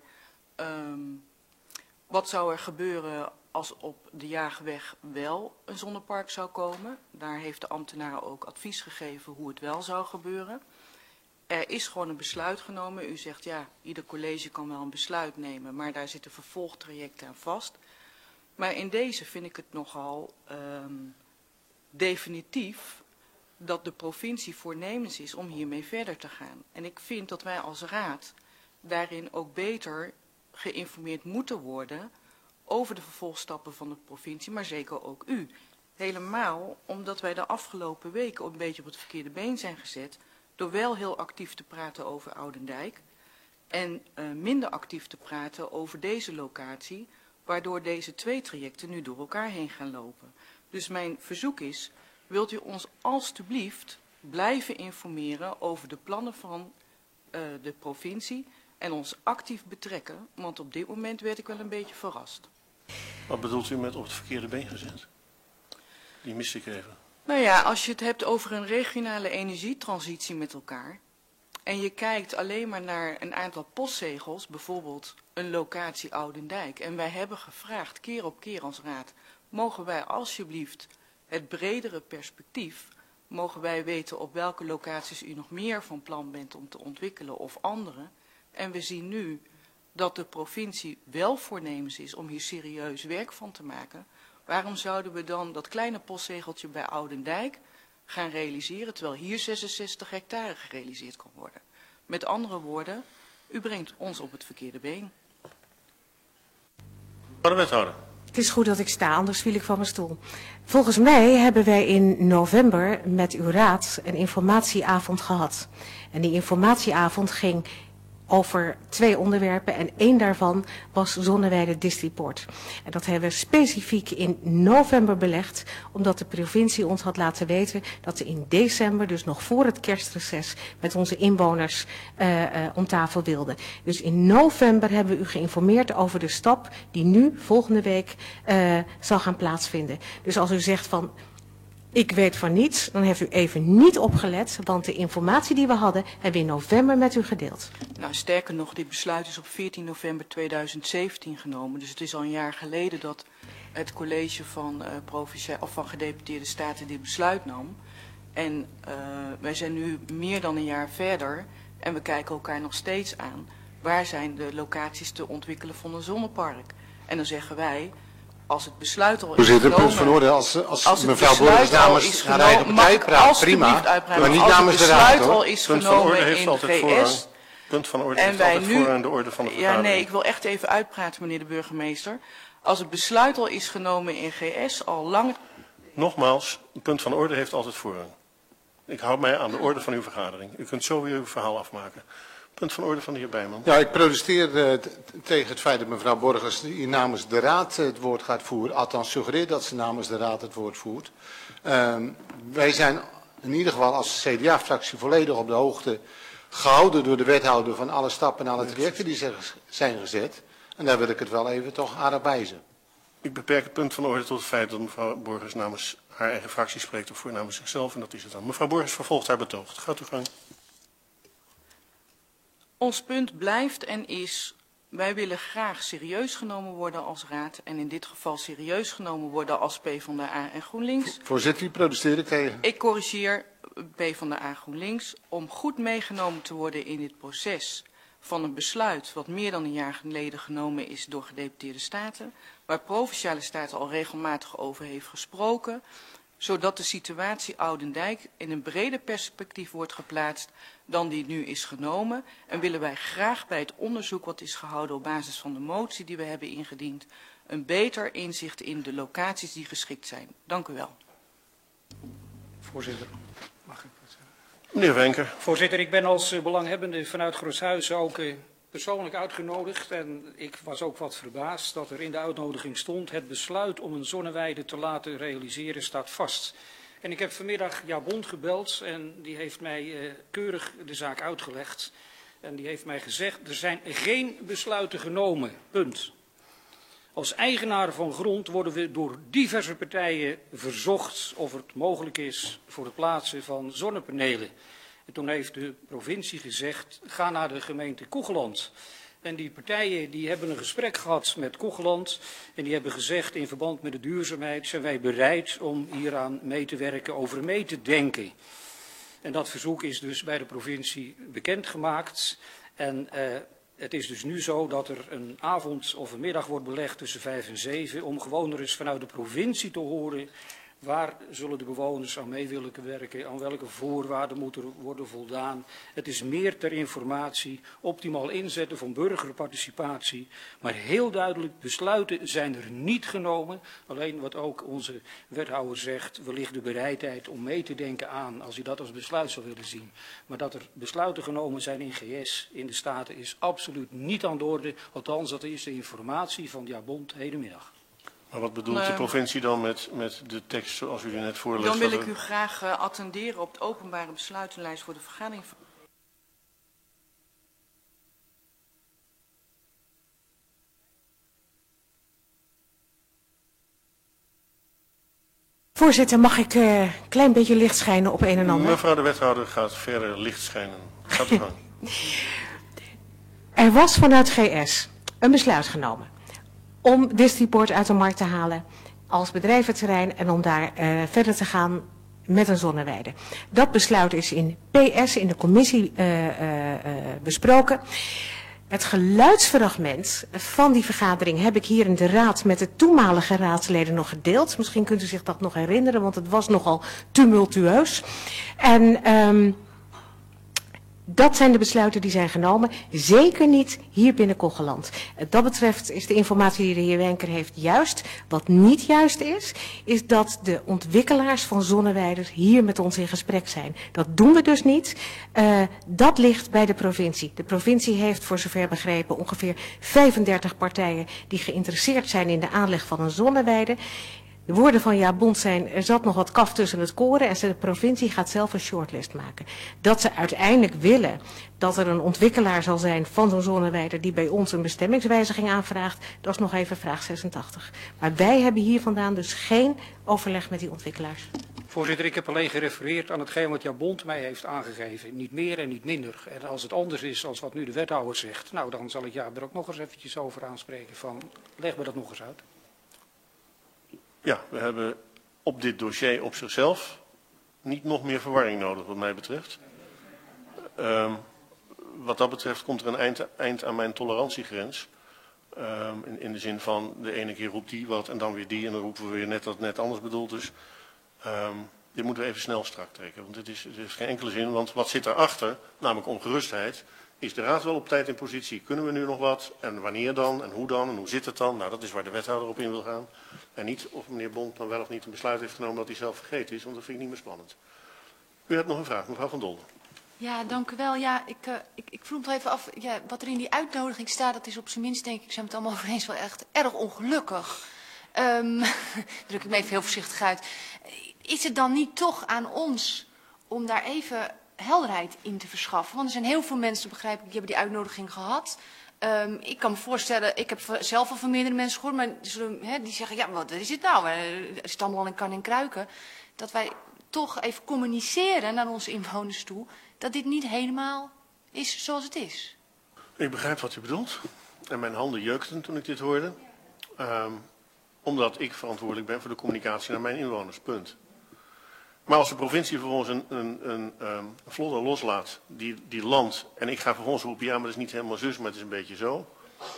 Speaker 4: wat zou er gebeuren als op de Jagerweg wel een zonnepark zou komen. Daar heeft de ambtenaar ook advies gegeven hoe het wel zou gebeuren. Er is gewoon een besluit genomen. U zegt ja, ieder college kan wel een besluit nemen, maar daar zitten vervolgtrajecten aan vast. Maar in deze vind ik het nogal definitief dat de provincie voornemens is om hiermee verder te gaan. En ik vind dat wij als raad daarin ook beter geïnformeerd moeten worden over de vervolgstappen van de provincie, maar zeker ook u. Helemaal omdat wij de afgelopen weken een beetje op het verkeerde been zijn gezet door wel heel actief te praten over Oudendijk en minder actief te praten over deze locatie, waardoor deze twee trajecten nu door elkaar heen gaan lopen. Dus mijn verzoek is, wilt u ons alstublieft blijven informeren over de plannen van de provincie en ons actief betrekken, want op dit moment werd ik wel een beetje verrast.
Speaker 1: Wat bedoelt u met op het verkeerde been gezet? Die mis ik even.
Speaker 4: Nou ja, als je het hebt over een regionale energietransitie met elkaar en je kijkt alleen maar naar een aantal postzegels, bijvoorbeeld een locatie Oudendijk, en wij hebben gevraagd keer op keer als raad, mogen wij alsjeblieft het bredere perspectief, mogen wij weten op welke locaties u nog meer van plan bent om te ontwikkelen of andere. En we zien nu dat de provincie wel voornemens is om hier serieus werk van te maken. Waarom zouden we dan dat kleine postzegeltje bij Oudendijk gaan realiseren, terwijl hier 66 hectare gerealiseerd kan worden? Met andere woorden, u brengt ons op het verkeerde been.
Speaker 1: Mevrouw de wethouder.
Speaker 9: Het is goed dat ik sta, anders viel ik van mijn stoel. Volgens mij hebben wij in november met uw raad een informatieavond gehad. En die informatieavond ging over 2 onderwerpen en 1 daarvan was Zonneweide Distriport. En dat hebben we specifiek in november belegd, omdat de provincie ons had laten weten dat ze in december, dus nog voor het kerstreces, met onze inwoners om tafel wilden. Dus in november hebben we u geïnformeerd over de stap die nu volgende week zal gaan plaatsvinden. Dus als u zegt van ik weet van niets, dan heeft u even niet opgelet, want de informatie die we hadden, hebben we in november met u gedeeld.
Speaker 4: Nou, sterker nog, dit besluit is op 14 november 2017 genomen. Dus het is al een jaar geleden dat het college van, van gedeputeerde staten dit besluit nam. En wij zijn nu meer dan een jaar verder en we kijken elkaar nog steeds aan. Waar zijn de locaties te ontwikkelen van een zonnepark? En dan zeggen wij, als het besluit al is genomen...
Speaker 11: Punt van orde, als mevrouw Borgers namens haar eigen partij praat, prima, maar niet namens de raad, hoor.
Speaker 1: Punt van orde heeft altijd voorrang. Punt van orde heeft altijd voorrang de orde van de vergadering.
Speaker 4: Ja, nee, ik wil echt even uitpraten, meneer de burgemeester. Als het besluit al is genomen in GS, al lang...
Speaker 1: Nogmaals, een punt van orde heeft altijd voorrang. Ik houd mij aan de orde van uw vergadering. U kunt zo weer uw verhaal afmaken. Punt van orde van de heer Bijman.
Speaker 11: Ja, ik protesteer tegen het feit dat mevrouw Borgers hier namens de raad het woord gaat voeren. Althans, suggereert dat ze namens de raad het woord voert. Wij zijn in ieder geval als CDA-fractie volledig op de hoogte gehouden door de wethouder van alle stappen en alle trajecten die zijn gezet. En daar wil ik het wel even toch aan wijzen.
Speaker 1: Ik beperk het punt van orde tot het feit dat mevrouw Borgers namens haar eigen fractie spreekt of voor namens zichzelf. En dat is het dan. Mevrouw Borgers vervolgt haar betoog. Gaat uw gang.
Speaker 4: Ons punt blijft en is, wij willen graag serieus genomen worden als raad en in dit geval serieus genomen worden als PvdA en GroenLinks.
Speaker 11: Voorzitter, u protesteert tegen.
Speaker 4: Ik corrigeer PvdA GroenLinks om goed meegenomen te worden in dit proces van een besluit wat meer dan een jaar geleden genomen is door gedeputeerde staten, waar Provinciale Staten al regelmatig over heeft gesproken, zodat de situatie Oudendijk in een breder perspectief wordt geplaatst dan die nu is genomen. En willen wij graag bij het onderzoek wat is gehouden op basis van de motie die we hebben ingediend, een beter inzicht in de locaties die geschikt zijn. Dank u wel.
Speaker 2: Voorzitter, mag ik wat zeggen?
Speaker 1: Meneer Wenker.
Speaker 2: Voorzitter, ik ben als belanghebbende vanuit Groeshuizen ook persoonlijk uitgenodigd en ik was ook wat verbaasd dat er in de uitnodiging stond: het besluit om een zonneweide te laten realiseren staat vast. En ik heb vanmiddag Jabond gebeld en die heeft mij keurig de zaak uitgelegd. En die heeft mij gezegd, er zijn geen besluiten genomen, punt. Als eigenaar van grond worden we door diverse partijen verzocht of het mogelijk is voor het plaatsen van zonnepanelen. En toen heeft de provincie gezegd, ga naar de gemeente Koegeland. En die partijen die hebben een gesprek gehad met Koegeland en die hebben gezegd, in verband met de duurzaamheid zijn wij bereid om hieraan mee te werken, over mee te denken. En dat verzoek is dus bij de provincie bekendgemaakt. En het is dus nu zo dat er een avond of een middag wordt belegd tussen 5 en 7 om gewoon er eens vanuit de provincie te horen: waar zullen de bewoners aan mee willen werken, aan welke voorwaarden moet er worden voldaan. Het is meer ter informatie, optimaal inzetten van burgerparticipatie. Maar heel duidelijk, besluiten zijn er niet genomen. Alleen wat ook onze wethouder zegt, wellicht de bereidheid om mee te denken aan, als u dat als besluit zou willen zien. Maar dat er besluiten genomen zijn in GS, in de Staten, is absoluut niet aan de orde. Althans, dat is de informatie van Jabond hedenmiddag.
Speaker 1: Maar wat bedoelt de provincie dan met de tekst zoals u die net voorleest?
Speaker 4: Dan wil ik u graag attenderen op de openbare besluitenlijst voor de vergadering.
Speaker 9: Voorzitter, mag ik een klein beetje licht schijnen op een en ander?
Speaker 1: Mevrouw de wethouder gaat verder licht schijnen. Gaat u gang.
Speaker 9: Er was vanuit GS een besluit genomen om Distriport uit de markt te halen als bedrijventerrein en om daar verder te gaan met een zonneweide. Dat besluit is in PS, in de commissie besproken. Het geluidsfragment van die vergadering heb ik hier in de raad met de toenmalige raadsleden nog gedeeld. Misschien kunt u zich dat nog herinneren, want het was nogal tumultueus. En dat zijn de besluiten die zijn genomen. Zeker niet hier binnen Kogeland. Dat betreft is de informatie die de heer Wenker heeft juist. Wat niet juist is dat de ontwikkelaars van zonneweiders hier met ons in gesprek zijn. Dat doen we dus niet. Dat ligt bij de provincie. De provincie heeft, voor zover begrepen, ongeveer 35 partijen die geïnteresseerd zijn in de aanleg van een zonneweide. De woorden van Jaap Bond zijn, er zat nog wat kaf tussen het koren en de provincie gaat zelf een shortlist maken. Dat ze uiteindelijk willen dat er een ontwikkelaar zal zijn van zo'n zonneweide die bij ons een bestemmingswijziging aanvraagt, dat is nog even vraag 86. Maar wij hebben hier vandaan dus geen overleg met die ontwikkelaars.
Speaker 2: Voorzitter, ik heb alleen gerefereerd aan hetgeen wat Jaap Bond mij heeft aangegeven. Niet meer en niet minder. En als het anders is als wat nu de wethouder zegt, nou dan zal ik Jaap er ook nog eens eventjes over aanspreken van, leg me dat nog eens uit.
Speaker 1: Ja, we hebben op dit dossier op zichzelf niet nog meer verwarring nodig wat mij betreft. Wat dat betreft komt er een eind aan mijn tolerantiegrens. In de zin van de ene keer roept die wat en dan weer die en dan roepen we weer net dat het net anders bedoeld is. Dit moeten we even snel strak trekken, want het is geen enkele zin. Want wat zit daarachter, namelijk ongerustheid, is de raad wel op tijd in positie? Kunnen we nu nog wat? En wanneer dan? En hoe zit het dan? Nou, dat is waar de wethouder op in wil gaan. En niet of meneer Bond dan wel of niet een besluit heeft genomen dat hij zelf vergeten is, want dat vind ik niet meer spannend. U hebt nog een vraag, mevrouw Van Dolder.
Speaker 10: Ja, dank u wel. Ja, ik vroeg me even af, ja, wat er in die uitnodiging staat, dat is op zijn minst, denk ik, zijn we het allemaal over eens, wel echt erg ongelukkig. Druk ik me even heel voorzichtig uit. Is het dan niet toch aan ons om daar even helderheid in te verschaffen? Want er zijn heel veel mensen, begrijp ik, die hebben die uitnodiging gehad. Ik kan me voorstellen, ik heb zelf al van meerdere mensen gehoord, maar die zeggen, ja, wat is het nou? Het is allemaal in kan en kruiken. Dat wij toch even communiceren naar onze inwoners toe, dat dit niet helemaal is zoals het is.
Speaker 1: Ik begrijp wat u bedoelt. En mijn handen jeukten toen ik dit hoorde. Omdat ik verantwoordelijk ben voor de communicatie naar mijn inwoners, punt. Maar als de provincie vervolgens een vlotter loslaat, die landt, en ik ga vervolgens roepen, ja, maar dat is niet helemaal zus, maar het is een beetje zo.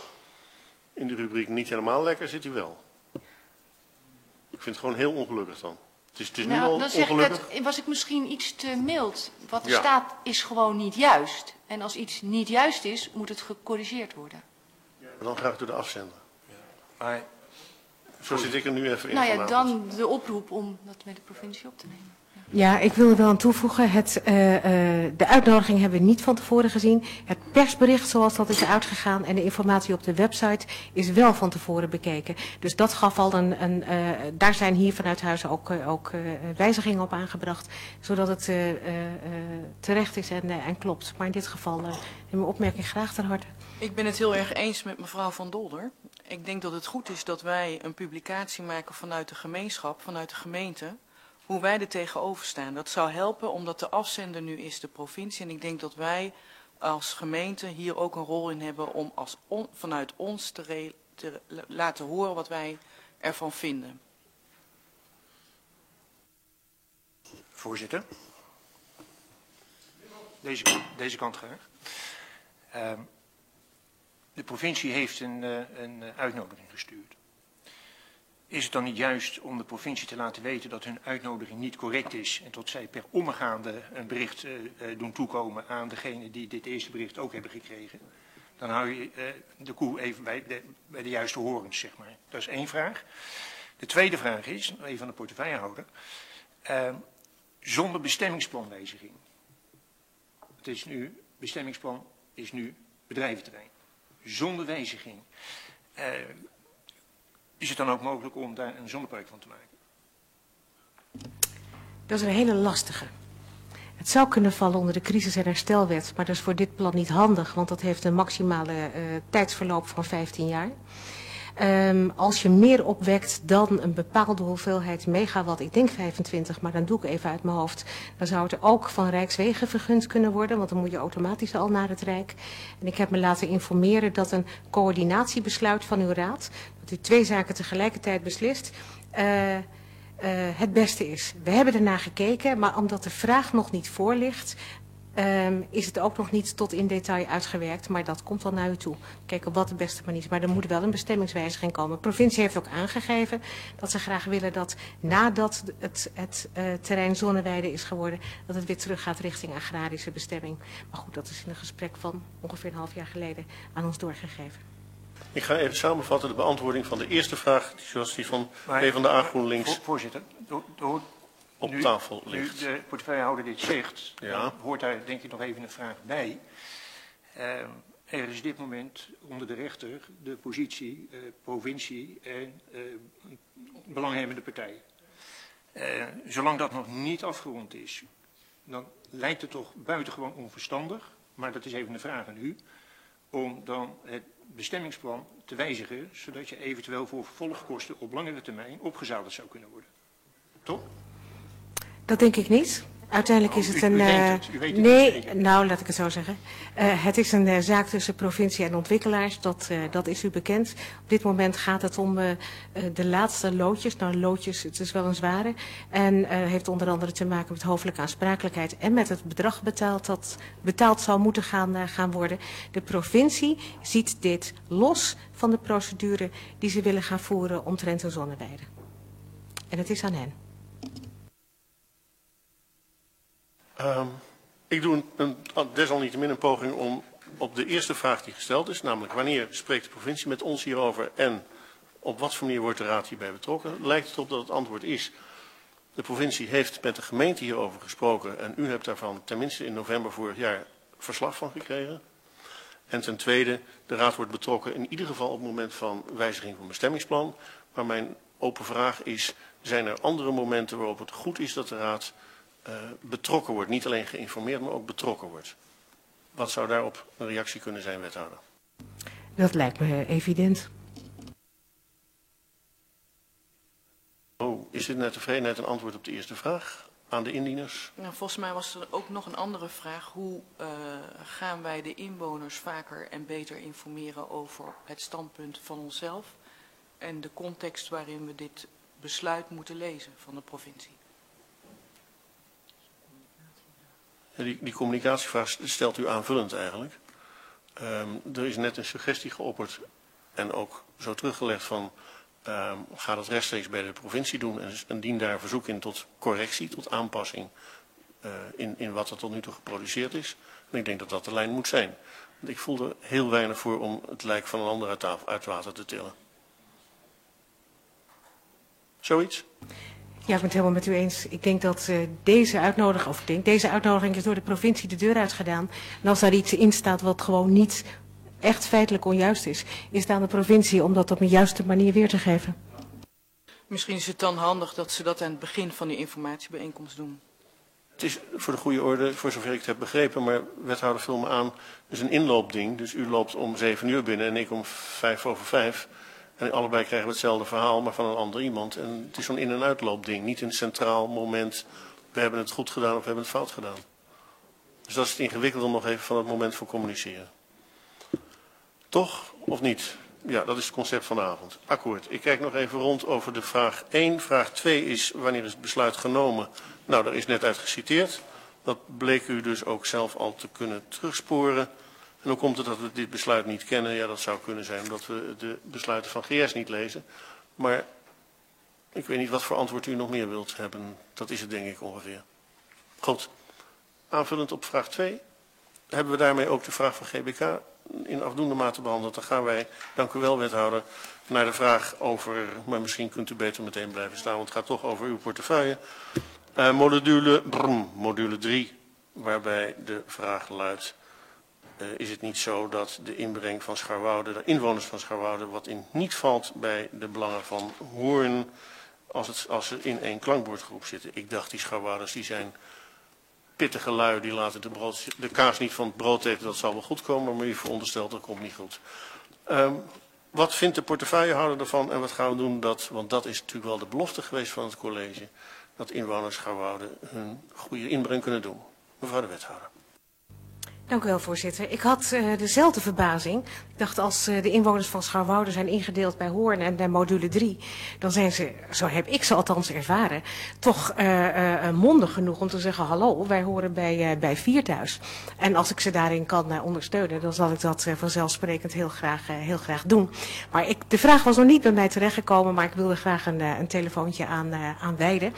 Speaker 1: In de rubriek niet helemaal lekker zit hij wel. Ik vind het gewoon heel ongelukkig dan. Het is nu al
Speaker 10: dan zeg
Speaker 1: ongelukkig.
Speaker 10: ik, was ik misschien iets te mild. Wat er staat is gewoon niet juist. En als iets niet juist is, moet het gecorrigeerd worden.
Speaker 1: Ja, dan graag door de afzender.
Speaker 7: Ja. Maar
Speaker 1: zo zit ik er nu even in.
Speaker 10: Nou ja, dan de oproep om dat met de provincie op te nemen.
Speaker 9: Ja, ik wil er wel aan toevoegen. De uitnodiging hebben we niet van tevoren gezien. Het persbericht zoals dat is uitgegaan en de informatie op de website is wel van tevoren bekeken. Dus dat gaf al daar zijn hier vanuit huis ook wijzigingen op aangebracht, zodat het terecht is en klopt. Maar in dit geval neem mijn opmerking graag ter harte.
Speaker 4: Ik ben het heel erg eens met mevrouw Van Dolder. Ik denk dat het goed is dat wij een publicatie maken vanuit de gemeenschap, vanuit de gemeente, hoe wij er tegenover staan. Dat zou helpen omdat de afzender nu is de provincie. En ik denk dat wij als gemeente hier ook een rol in hebben om vanuit ons te laten horen wat wij ervan vinden.
Speaker 7: Voorzitter. Deze kant graag. De provincie heeft een uitnodiging gestuurd. Is het dan niet juist om de provincie te laten weten dat hun uitnodiging niet correct is en tot zij per omgaande een bericht doen toekomen aan degene die dit eerste bericht ook hebben gekregen? Dan hou je de koe even bij de juiste horens, zeg maar. Dat is één vraag. De tweede vraag is, even aan de portefeuillehouder, zonder bestemmingsplanwijziging. Het is nu, bestemmingsplan is nu bedrijventerrein. Zonder wijziging. Is het dan ook mogelijk om daar een zonnepark van te maken?
Speaker 9: Dat is een hele lastige. Het zou kunnen vallen onder de crisis- en herstelwet, maar dat is voor dit plan niet handig, want dat heeft een maximale tijdsverloop van 15 jaar. Als je meer opwekt dan een bepaalde hoeveelheid megawatt, ik denk 25, maar dan doe ik even uit mijn hoofd, dan zou het ook van Rijkswegen vergund kunnen worden, want dan moet je automatisch al naar het Rijk. En ik heb me laten informeren dat een coördinatiebesluit van uw raad, dat u 2 zaken tegelijkertijd beslist, het beste is. We hebben ernaar gekeken, maar omdat de vraag nog niet voor ligt, is het ook nog niet tot in detail uitgewerkt, maar dat komt wel naar u toe. Kijken wat de beste manier is. Maar er moet wel een bestemmingswijziging komen. De provincie heeft ook aangegeven dat ze graag willen dat nadat het terrein zonneweide is geworden, dat het weer terug gaat richting agrarische bestemming. Maar goed, dat is in een gesprek van ongeveer een half jaar geleden aan ons doorgegeven.
Speaker 1: Ik ga even samenvatten de beantwoording van de eerste vraag, zoals die van PvdA GroenLinks
Speaker 7: Voorzitter,
Speaker 1: op tafel ligt.
Speaker 7: Nu de portefeuillehouder dit zegt,
Speaker 1: Ja.
Speaker 7: dan hoort daar denk ik nog even een vraag bij. Er is dit moment onder de rechter de positie, provincie en belanghebbende partijen. Zolang dat nog niet afgerond is, dan lijkt het toch buitengewoon onverstandig, maar dat is even een vraag aan u, om dan het bestemmingsplan te wijzigen, zodat je eventueel voor vervolgkosten op langere termijn opgezadeld zou kunnen worden. Toch?
Speaker 9: Dat denk ik niet. Uiteindelijk is het een...
Speaker 7: U weet het
Speaker 9: nee,
Speaker 7: zeker.
Speaker 9: nou laat ik het zo zeggen. Het is een zaak tussen provincie en ontwikkelaars, dat is u bekend. Op dit moment gaat het om de laatste loodjes. Nou, loodjes, het is wel een zware. En heeft onder andere te maken met hoofdelijke aansprakelijkheid en met het bedrag betaald dat betaald zou moeten gaan worden. De provincie ziet dit los van de procedure die ze willen gaan voeren omtrent een zonneweide. En het is aan hen.
Speaker 1: Ik doe desalniettemin een poging om op de eerste vraag die gesteld is, namelijk wanneer spreekt de provincie met ons hierover en op wat voor manier wordt de raad hierbij betrokken, lijkt het op dat het antwoord is, de provincie heeft met de gemeente hierover gesproken en u hebt daarvan tenminste in november vorig jaar verslag van gekregen. En ten tweede, de raad wordt betrokken in ieder geval op het moment van wijziging van bestemmingsplan. Maar mijn open vraag is, zijn er andere momenten waarop het goed is dat de raad betrokken wordt, niet alleen geïnformeerd, maar ook betrokken wordt? Wat zou daarop een reactie kunnen zijn, wethouder?
Speaker 9: Dat lijkt me evident.
Speaker 1: Is dit naar tevredenheid een antwoord op de eerste vraag aan de indieners?
Speaker 4: Nou, volgens mij was er ook nog een andere vraag. Hoe gaan wij de inwoners vaker en beter informeren over het standpunt van onszelf en de context waarin we dit besluit moeten lezen van de provincie?
Speaker 1: Die communicatievraag stelt u aanvullend eigenlijk. Er is net een suggestie geopperd en ook zo teruggelegd van ga dat rechtstreeks bij de provincie doen en dien daar verzoek in tot correctie, tot aanpassing in wat er tot nu toe geproduceerd is. En ik denk dat dat de lijn moet zijn. Want ik voel er heel weinig voor om het lijk van een ander uit water te tillen. Zoiets?
Speaker 9: Ja, ik ben het helemaal met u eens. Ik denk dat deze uitnodiging is door de provincie de deur uitgedaan. En als daar iets in staat wat gewoon niet echt feitelijk onjuist is het aan de provincie om dat op een juiste manier weer te geven.
Speaker 4: Misschien is het dan handig dat ze dat aan het begin van die informatiebijeenkomst doen.
Speaker 1: Het is voor de goede orde, voor zover ik het heb begrepen, maar wethouder vul me aan, dus een inloopding. Dus u loopt om 7 uur binnen en ik om 5:05. En allebei krijgen we hetzelfde verhaal, maar van een ander iemand. En het is zo'n in- en uitloopding, niet een centraal moment. We hebben het goed gedaan of we hebben het fout gedaan. Dus dat is het ingewikkelde nog even van het moment van communiceren. Toch of niet? Ja, dat is het concept van de avond. Akkoord. Ik kijk nog even rond over de vraag 1. Vraag 2 is wanneer is het besluit genomen? Nou, daar is net uit geciteerd. Dat bleek u dus ook zelf al te kunnen terugsporen. En hoe komt het dat we dit besluit niet kennen? Ja, dat zou kunnen zijn omdat we de besluiten van GS niet lezen. Maar ik weet niet wat voor antwoord u nog meer wilt hebben. Dat is het denk ik ongeveer. Goed. Aanvullend op vraag 2 hebben we daarmee ook de vraag van GBK in afdoende mate behandeld. Dan gaan wij, dank u wel wethouder, naar de vraag over, maar misschien kunt u beter meteen blijven staan, want het gaat toch over uw portefeuille. Module 3, waarbij de vraag luidt, is het niet zo dat de inbreng van Scharwoude, de inwoners van Scharwoude, wat in niet valt bij de belangen van Hoorn, als ze in één klankbordgroep zitten? Ik dacht, die Scharwouders die zijn pittige lui, die laten de kaas niet van het brood eten, dat zal wel goed komen, maar u veronderstelt dat komt niet goed. Wat vindt de portefeuillehouder ervan en wat gaan we doen? Want dat is natuurlijk wel de belofte geweest van het college. Dat inwoners Scharwoude hun goede inbreng kunnen doen. Mevrouw de wethouder.
Speaker 9: Dank u wel, voorzitter. Ik had dezelfde verbazing. Ik dacht, als de inwoners van Scharwoude zijn ingedeeld bij Hoorn en bij module 3, dan zijn ze, zo heb ik ze althans ervaren, toch mondig genoeg om te zeggen, hallo, wij horen bij 4 thuis. En als ik ze daarin kan ondersteunen, dan zal ik dat vanzelfsprekend heel graag doen. Maar de vraag was nog niet bij mij terechtgekomen, maar ik wilde graag een telefoontje aan wijden.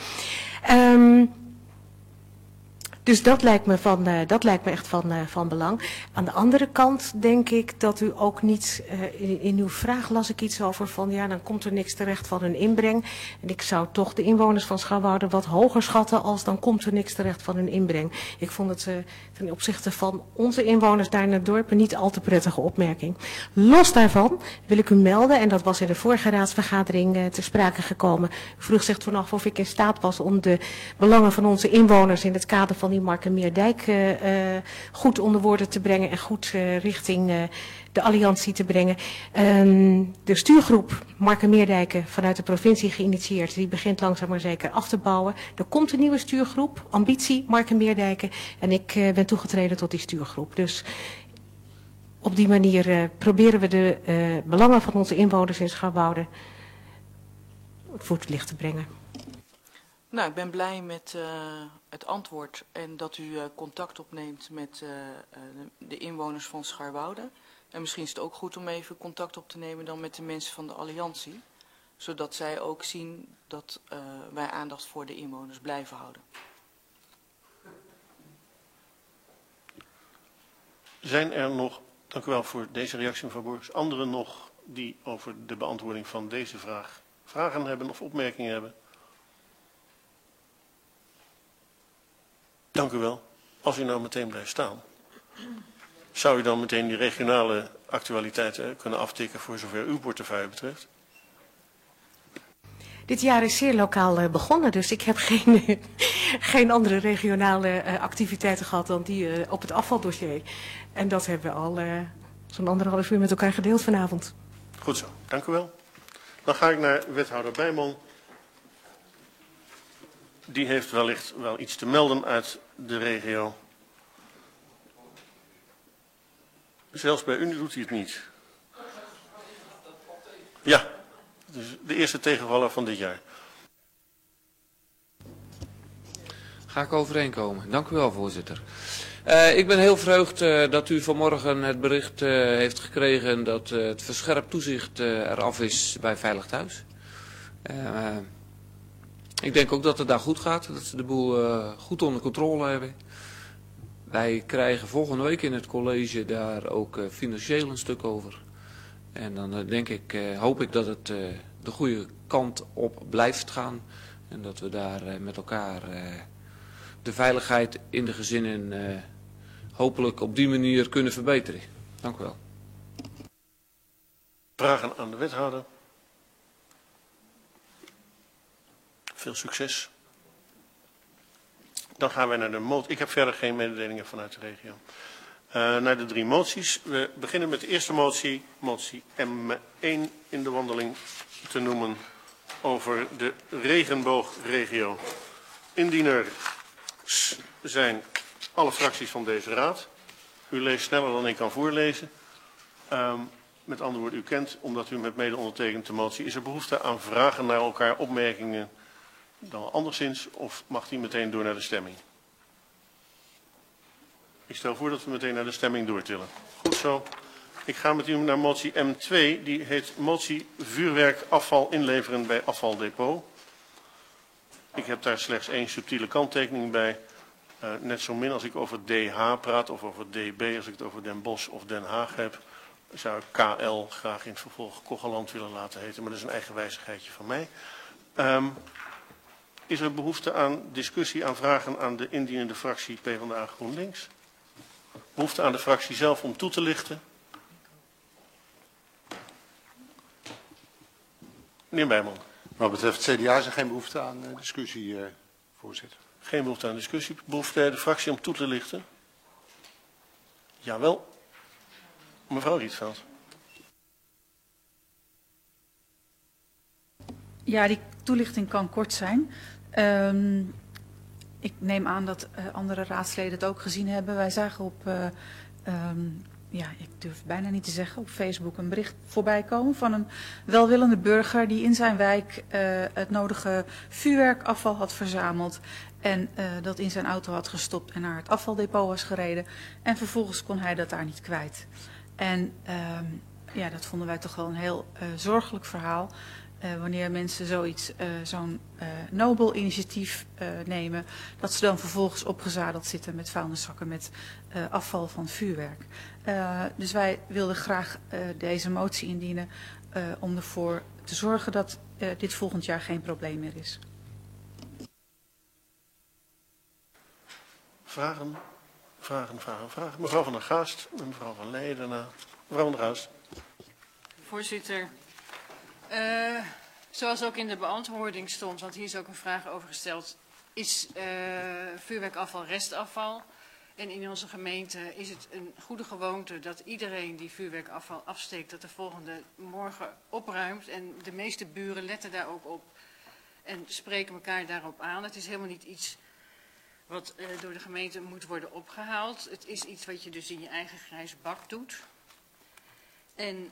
Speaker 9: Dus dat lijkt me echt van belang. Aan de andere kant denk ik dat u ook niet, in uw vraag las ik iets over van ja, dan komt er niks terecht van hun inbreng. En ik zou toch de inwoners van Scharwoude wat hoger schatten als dan komt er niks terecht van hun inbreng. Ik vond het ten opzichte van onze inwoners daar in het dorp een niet al te prettige opmerking. Los daarvan wil ik u melden, en dat was in de vorige raadsvergadering ter sprake gekomen. U vroeg zich toen af of ik in staat was om de belangen van onze inwoners in het kader van die Markenmeerdijk goed onder woorden te brengen en goed richting de alliantie te brengen. De stuurgroep Markenmeerdijken vanuit de provincie geïnitieerd, die begint langzaam maar zeker af te bouwen. Er komt een nieuwe stuurgroep, Ambitie Markenmeerdijken, en ik ben toegetreden tot die stuurgroep. Dus op die manier proberen we de belangen van onze inwoners in Scharwoude op het voetlicht te brengen.
Speaker 4: Nou, ik ben blij met het antwoord en dat u contact opneemt met de inwoners van Scharwoude. En misschien is het ook goed om even contact op te nemen dan met de mensen van de alliantie. Zodat zij ook zien dat wij aandacht voor de inwoners blijven houden.
Speaker 1: Zijn er nog, dank u wel voor deze reactie mevrouw Borgers, anderen nog die over de beantwoording van deze vraag vragen hebben of opmerkingen hebben? Dank u wel. Als u nou meteen blijft staan, zou u dan meteen die regionale actualiteiten kunnen aftikken voor zover uw portefeuille betreft?
Speaker 9: Dit jaar is zeer lokaal begonnen, dus ik heb geen andere regionale activiteiten gehad dan die op het afvaldossier. En dat hebben we al zo'n 1,5 uur met elkaar gedeeld vanavond.
Speaker 1: Goed zo, dank u wel. Dan ga ik naar wethouder Bijman. Die heeft wellicht wel iets te melden uit de regio. Zelfs bij u doet hij het niet. Ja, dus de eerste tegenvaller van dit jaar.
Speaker 12: Ga ik overeenkomen. Dank u wel, voorzitter. Ik ben heel verheugd dat u vanmorgen het bericht heeft gekregen dat het verscherpt toezicht eraf is bij Veilig Thuis. Ik denk ook dat het daar goed gaat, dat ze de boel goed onder controle hebben. Wij krijgen volgende week in het college daar ook financieel een stuk over. En dan denk ik, hoop ik dat het de goede kant op blijft gaan. En dat we daar met elkaar de veiligheid in de gezinnen hopelijk op die manier kunnen verbeteren. Dank u wel.
Speaker 1: Vragen aan de wethouder. Veel succes. Dan gaan wij naar de motie. Ik heb verder geen mededelingen vanuit de regio. Naar de 3 moties. We beginnen met de eerste motie. Motie M1 in de wandeling te noemen over de regenboogregio. Indieners zijn alle fracties van deze raad. U leest sneller dan ik kan voorlezen. Met andere woorden, u kent, omdat u met mede ondertekent de motie. Is er behoefte aan vragen naar elkaar, opmerkingen dan anderszins, of mag die meteen door naar de stemming? Ik stel voor dat we meteen naar de stemming doortillen. Goed zo. Ik ga met u naar motie M2, die heet motie vuurwerkafval inleveren bij afvaldepot. Ik heb daar slechts 1 subtiele kanttekening bij. Net zo min als ik over DH praat of over DB, als ik het over Den Bosch of Den Haag heb, zou ik KL graag in het vervolg Kogeland willen laten heten, maar dat is een eigen wijzigheidje van mij. Is er behoefte aan discussie, aan vragen aan de indienende fractie PvdA GroenLinks? Behoefte aan de fractie zelf om toe te lichten? Meneer Bijman.
Speaker 11: Wat betreft het CDA is er geen behoefte aan discussie, voorzitter.
Speaker 1: Geen behoefte aan discussie. Behoefte de fractie om toe te lichten? Jawel. Mevrouw Rietveld.
Speaker 6: Ja, die toelichting kan kort zijn. Ik neem aan dat andere raadsleden het ook gezien hebben. Wij zagen op, ja, ik durf het bijna niet te zeggen, op Facebook een bericht voorbij komen van een welwillende burger die in zijn wijk het nodige vuurwerkafval had verzameld. En dat in zijn auto had gestopt en naar het afvaldepot was gereden. En vervolgens kon hij dat daar niet kwijt. En ja, dat vonden wij toch wel een heel zorgelijk verhaal. Wanneer mensen zoiets, zo'n nobel initiatief nemen, dat ze dan vervolgens opgezadeld zitten met vuilniszakken met afval van vuurwerk. Dus wij wilden graag deze motie indienen om ervoor te zorgen dat dit volgend jaar geen probleem meer is.
Speaker 1: Vragen? Mevrouw van der Gaast en mevrouw van Leijen daarna. Mevrouw van der Gaast.
Speaker 13: Voorzitter, zoals ook in de beantwoording stond, want hier is ook een vraag over gesteld, is vuurwerkafval restafval. En in onze gemeente is het een goede gewoonte dat iedereen die vuurwerkafval afsteekt, dat de volgende morgen opruimt. En de meeste buren letten daar ook op en spreken elkaar daarop aan. Het is helemaal niet iets wat door de gemeente moet worden opgehaald. Het is iets wat je dus in je eigen grijze bak doet. En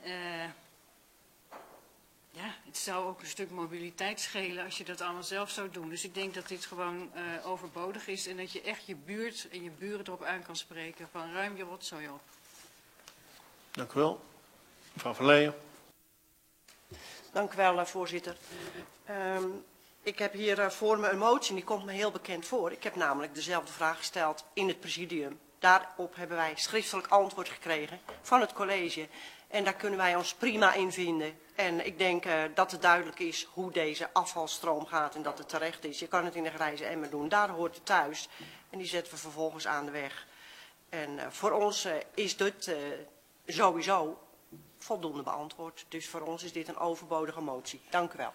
Speaker 13: ja, het zou ook een stuk mobiliteit schelen als je dat allemaal zelf zou doen. Dus ik denk dat dit gewoon overbodig is en dat je echt je buurt en je buren erop aan kan spreken van ruim je rotzooi op.
Speaker 1: Dank u wel. Mevrouw van Leijen.
Speaker 14: Dank u wel, voorzitter. Ik heb hier voor me een motie en die komt me heel bekend voor. Ik heb namelijk dezelfde vraag gesteld in het presidium. Daarop hebben wij schriftelijk antwoord gekregen van het college. En daar kunnen wij ons prima in vinden. En ik denk dat het duidelijk is hoe deze afvalstroom gaat en dat het terecht is. Je kan het in een grijze emmer doen, daar hoort het thuis. En die zetten we vervolgens aan de weg. En voor ons is dit sowieso voldoende beantwoord. Dus voor ons is dit een overbodige motie. Dank u wel.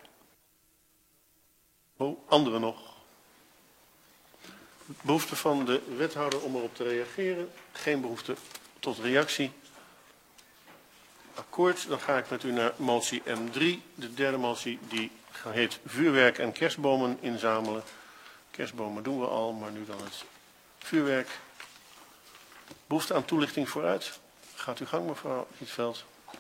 Speaker 1: Oh, anderen nog? Behoefte van de wethouder om erop te reageren. Geen behoefte tot reactie. Akkoord, dan ga ik met u naar motie M3. De derde motie die heet vuurwerk en kerstbomen inzamelen. Kerstbomen doen we al, maar nu dan het vuurwerk. Behoefte aan toelichting vooruit. Gaat uw gang, mevrouw Rietveld.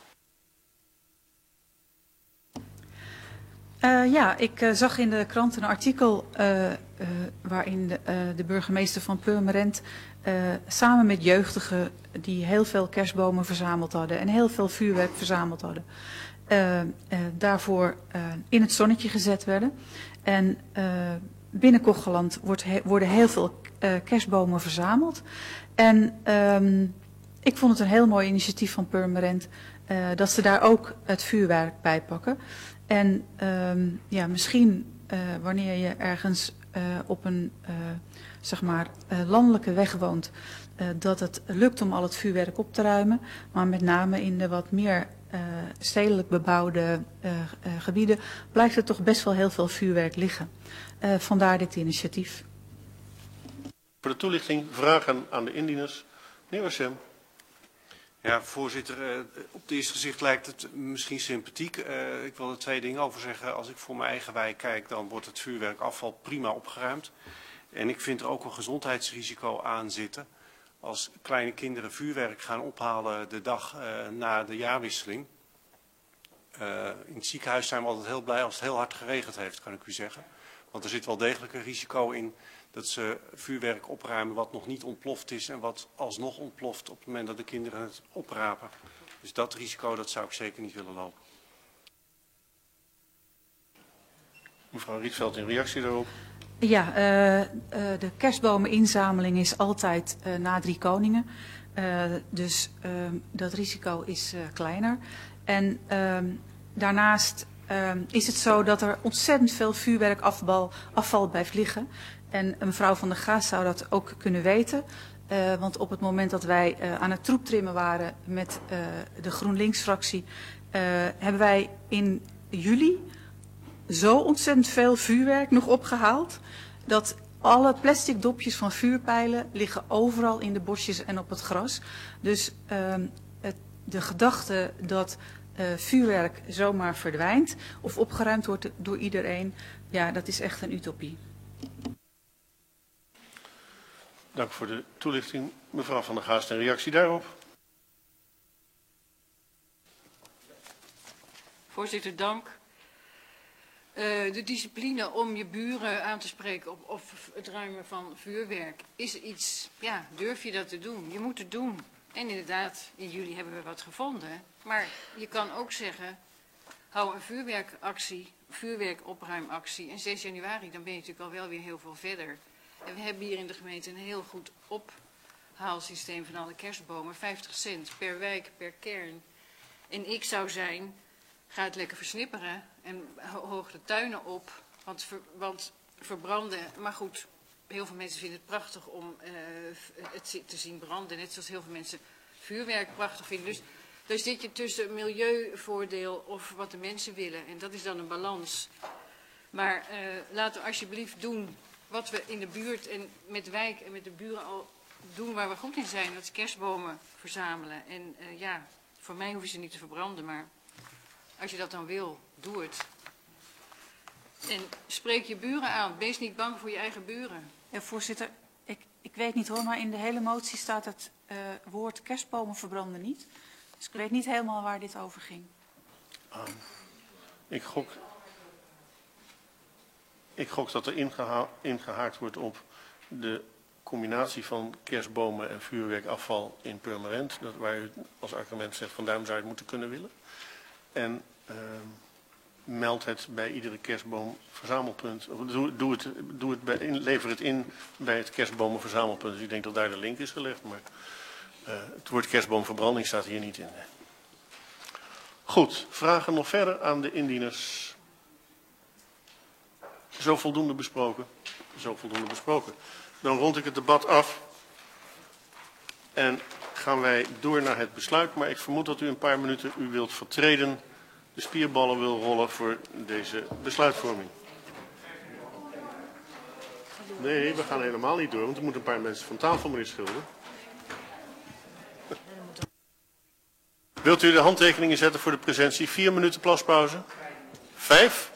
Speaker 6: Ja, ik zag in de krant een artikel waarin de burgemeester van Purmerend samen met jeugdigen die heel veel kerstbomen verzameld hadden en heel veel vuurwerk verzameld hadden, daarvoor in het zonnetje gezet werden. En binnen Kocheland worden heel veel kerstbomen verzameld. En ik vond het een heel mooi initiatief van Purmerend dat ze daar ook het vuurwerk bij pakken. En ja, misschien wanneer je ergens op een zeg maar landelijke weg woont, dat het lukt om al het vuurwerk op te ruimen. Maar met name in de wat meer stedelijk bebouwde gebieden blijft er toch best wel heel veel vuurwerk liggen. Vandaar dit initiatief.
Speaker 1: Voor de toelichting vragen aan de indieners. Meneer Wassem.
Speaker 15: Ja, voorzitter, op het eerste gezicht lijkt het misschien sympathiek. Ik wil er twee dingen over zeggen. Als ik voor mijn eigen wijk kijk, dan wordt het vuurwerkafval prima opgeruimd. En ik vind er ook een gezondheidsrisico aan zitten. Als kleine kinderen vuurwerk gaan ophalen de dag na de jaarwisseling. In het ziekenhuis zijn we altijd heel blij als het heel hard geregend heeft, kan ik u zeggen. Want er zit wel degelijk een risico in dat ze vuurwerk opruimen wat nog niet ontploft is en wat alsnog ontploft op het moment dat de kinderen het oprapen. Dus dat risico, dat zou ik zeker niet willen lopen.
Speaker 1: Mevrouw Rietveld, in reactie daarop.
Speaker 6: Ja, de kerstbomeninzameling is altijd na 3 Koningen. Dus dat risico is kleiner. En daarnaast is het zo dat er ontzettend veel vuurwerkafval blijft liggen. En mevrouw van der Gaas zou dat ook kunnen weten. Want op het moment dat wij aan het troeptrimmen waren met de GroenLinks-fractie, hebben wij in juli zo ontzettend veel vuurwerk nog opgehaald, dat alle plastic dopjes van vuurpijlen liggen overal in de bosjes en op het gras. Dus de gedachte dat vuurwerk zomaar verdwijnt of opgeruimd wordt door iedereen, ja, dat is echt een utopie.
Speaker 1: Dank voor de toelichting. Mevrouw Van der Gaast, een reactie daarop.
Speaker 13: Voorzitter, dank. De discipline om je buren aan te spreken op het ruimen van vuurwerk is iets, ja, durf je dat te doen? Je moet het doen. En inderdaad, in juli hebben we wat gevonden. Maar je kan ook zeggen, hou een vuurwerkopruimactie. En 6 januari, dan ben je natuurlijk al wel weer heel veel verder. En we hebben hier in de gemeente een heel goed ophaalsysteem van alle kerstbomen. 50 cent per wijk, per kern. En ik zou zijn, ga het lekker versnipperen en hoog de tuinen op. Want verbranden, maar goed, heel veel mensen vinden het prachtig om het te zien branden. Net zoals heel veel mensen vuurwerk prachtig vinden. Dus zit je tussen milieuvoordeel of wat de mensen willen. En dat is dan een balans. Maar laten we alsjeblieft doen wat we in de buurt en met de wijk en met de buren al doen waar we goed in zijn. Dat is kerstbomen verzamelen. En ja, voor mij hoeven ze niet te verbranden, maar als je dat dan wil, doe het. En spreek je buren aan. Wees niet bang voor je eigen buren.
Speaker 6: Ja, voorzitter, ik weet niet hoor, maar in de hele motie staat het woord kerstbomen verbranden niet. Dus ik weet niet helemaal waar dit over ging.
Speaker 1: Ik gok dat er ingehaakt wordt op de combinatie van kerstbomen en vuurwerkafval in Purmerend. Dat waar u als argument zegt, van daarom zou je het moeten kunnen willen. En meld het bij iedere kerstboomverzamelpunt. Lever het in bij het kerstbomenverzamelpunt. Dus ik denk dat daar de link is gelegd. Maar het woord kerstboomverbranding staat hier niet in. Goed, vragen nog verder aan de indieners. Zo voldoende besproken. Zo voldoende besproken. Dan rond ik het debat af. En gaan wij door naar het besluit. Maar ik vermoed dat u een paar minuten u wilt vertreden. De spierballen wil rollen voor deze besluitvorming. Nee, we gaan helemaal niet door. Want er moeten een paar mensen van tafel, meneer Schilder. Wilt u de handtekeningen zetten voor de presentie? 4 minuten plaspauze? 5?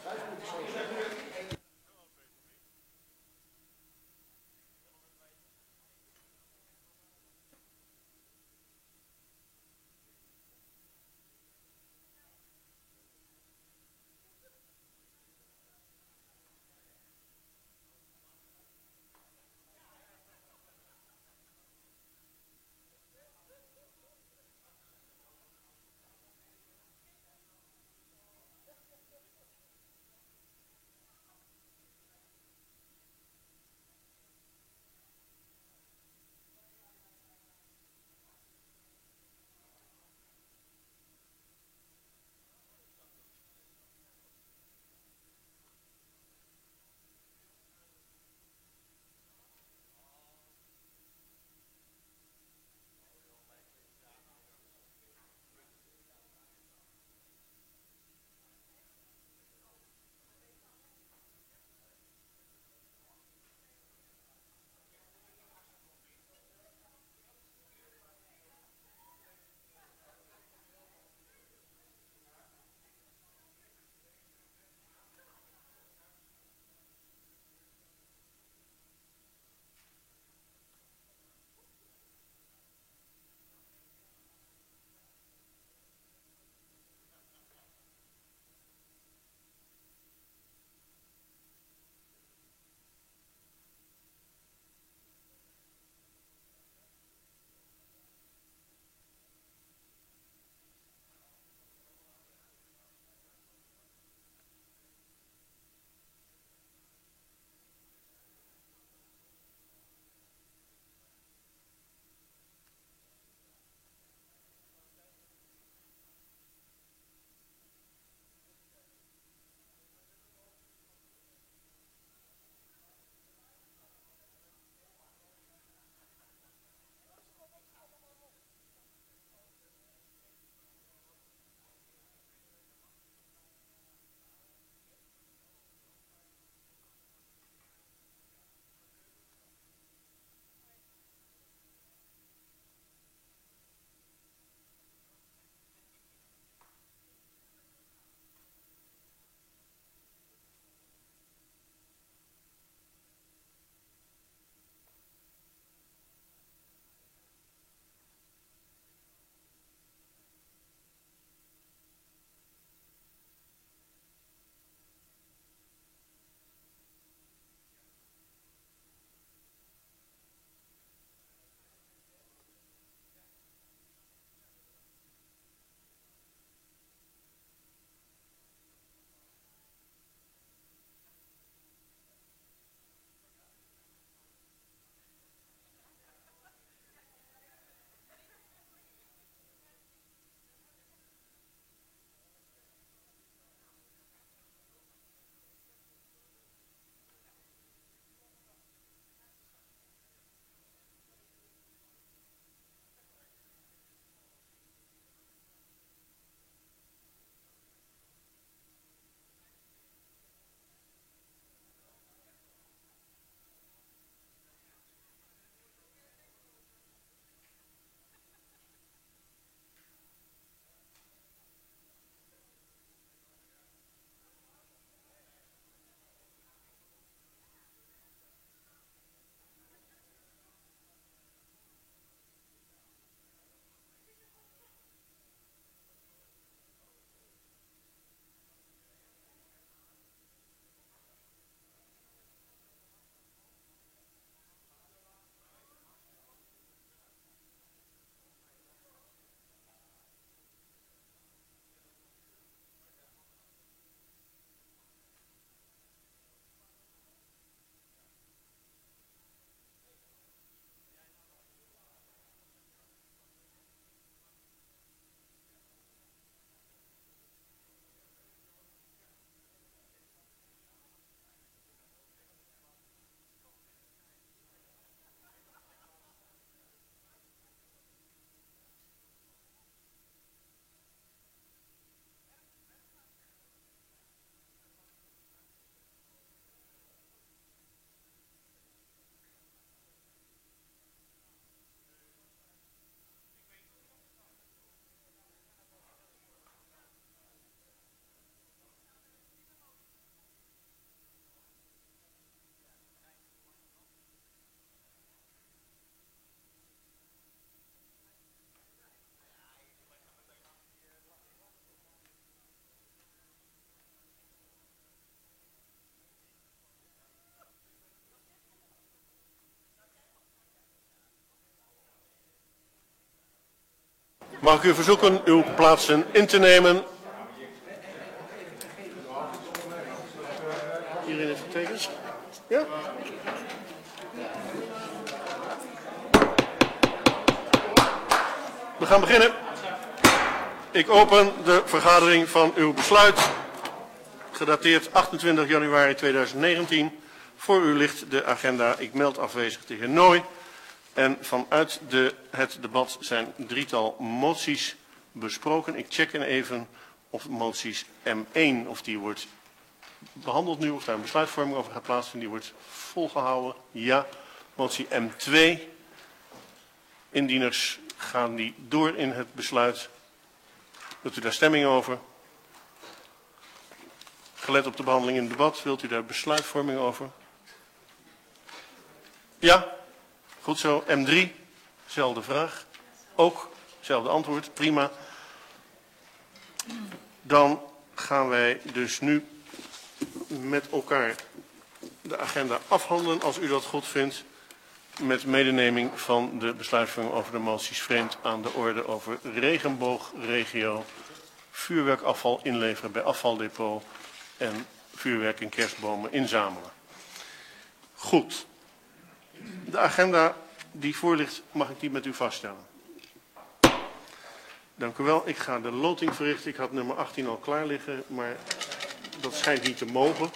Speaker 1: Mag ik u verzoeken uw plaatsen in te nemen? Iedereen heeft getekend? Ja? We gaan beginnen. Ik open de vergadering van uw besluit, gedateerd 28 januari 2019. Voor u ligt de agenda. Ik meld afwezig de heer Nooy. En vanuit het debat zijn drietal moties besproken. Ik check even of moties M1, of die wordt behandeld nu, of daar een besluitvorming over gaat plaatsvinden. Die wordt volgehouden. Ja. Motie M2. Indieners gaan die door in het besluit. Wilt u daar stemming over? Gelet op de behandeling in het debat, wilt u daar besluitvorming over? Ja? Goed zo. M3, zelfde vraag. Ook, zelfde antwoord. Prima. Dan gaan wij dus nu met elkaar de agenda afhandelen, als u dat goed vindt. Met medeneming van de besluitvorming over de moties vreemd aan de orde over regenboogregio, vuurwerkafval inleveren bij afvaldepot en vuurwerk en kerstbomen inzamelen. Goed. De agenda die voor ligt, mag ik die met u vaststellen? Dank u wel. Ik ga de loting verrichten. Ik had nummer 18 al klaar liggen, maar dat schijnt niet te mogen.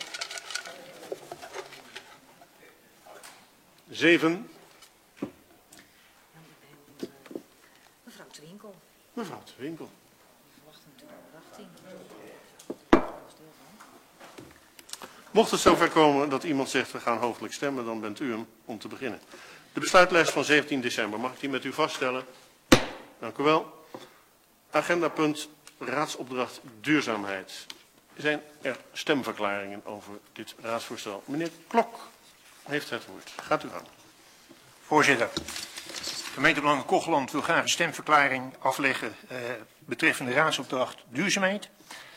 Speaker 1: 7.
Speaker 16: Mevrouw Te Winkel.
Speaker 1: Mevrouw Te Winkel. Mocht het zover komen dat iemand zegt we gaan hoofdelijk stemmen, dan bent u hem om te beginnen. De besluitlijst van 17 december, mag ik die met u vaststellen? Dank u wel. Agendapunt raadsopdracht duurzaamheid. Zijn er stemverklaringen over dit raadsvoorstel? Meneer Klok heeft het woord. Gaat u gang.
Speaker 7: Voorzitter, gemeente Belangen Kocheland wil graag een stemverklaring afleggen betreffende raadsopdracht duurzaamheid.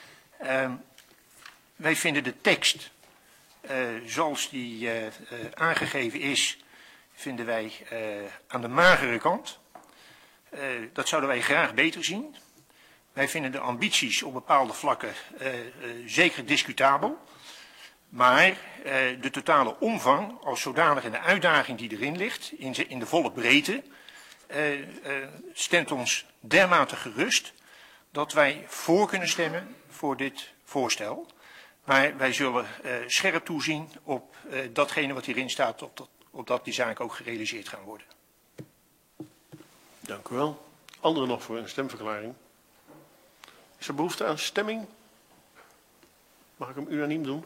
Speaker 7: Wij vinden de tekst zoals die aangegeven is, vinden wij aan de magere kant. Dat zouden wij graag beter zien. Wij vinden de ambities op bepaalde vlakken zeker discutabel. Maar de totale omvang als zodanig en de uitdaging die erin ligt, in de volle breedte, stemt ons dermate gerust dat wij voor kunnen stemmen voor dit voorstel. Maar wij zullen scherp toezien op datgene wat hierin staat, opdat die zaken ook gerealiseerd gaan worden.
Speaker 1: Dank u wel. Anderen nog voor een stemverklaring? Is er behoefte aan stemming? Mag ik hem unaniem doen?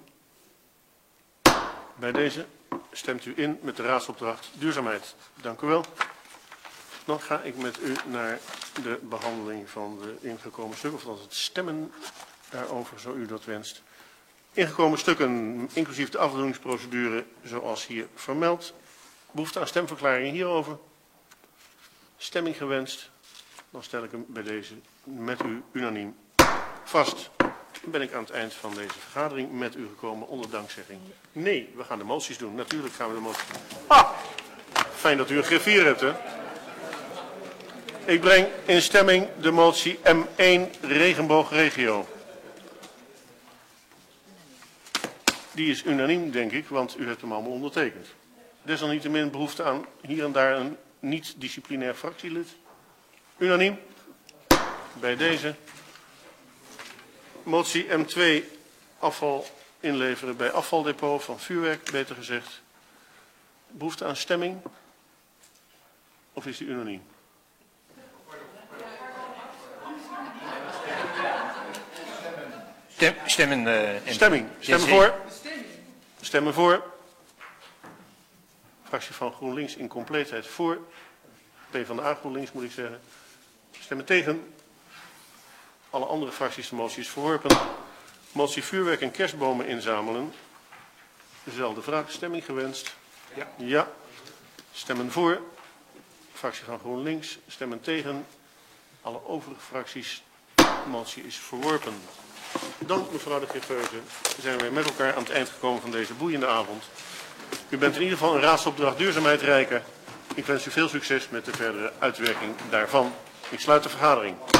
Speaker 1: Bij deze stemt u in met de raadsopdracht duurzaamheid. Dank u wel. Dan ga ik met u naar de behandeling van de ingekomen stukken, of althans het stemmen daarover, zo u dat wenst. Ingekomen stukken, inclusief de afdoeningsprocedure, zoals hier vermeld. Behoefte aan stemverklaringen hierover? Stemming gewenst? Dan stel ik hem bij deze met u unaniem vast. Dan ben ik aan het eind van deze vergadering met u gekomen onder dankzegging. Nee, we gaan de moties doen. Natuurlijk gaan we de moties doen. Ah, fijn dat u een griffier hebt, hè? Ik breng in stemming de motie M1 regenboogregio. Die is unaniem, denk ik, want u hebt hem allemaal ondertekend. Desalniettemin behoefte aan hier en daar een niet-disciplinair fractielid. Unaniem. Bij deze. Motie M2 afval inleveren bij afvaldepot van vuurwerk, beter gezegd. Behoefte aan stemming? Of is die unaniem? Stemming voor. Stemmen voor. Fractie van GroenLinks in compleetheid voor. PvdA GroenLinks moet ik zeggen. Stemmen tegen. Alle andere fracties de motie is verworpen. Motie vuurwerk en kerstbomen inzamelen. Dezelfde vraag. Stemming gewenst. Ja. Ja. Stemmen voor. Fractie van GroenLinks. Stemmen tegen. Alle overige fracties. De motie is verworpen. Dan, mevrouw de Griffeuze, zijn we met elkaar aan het eind gekomen van deze boeiende avond. U bent in ieder geval een raadsopdracht duurzaamheid rijker. Ik wens u veel succes met de verdere uitwerking daarvan. Ik sluit de vergadering.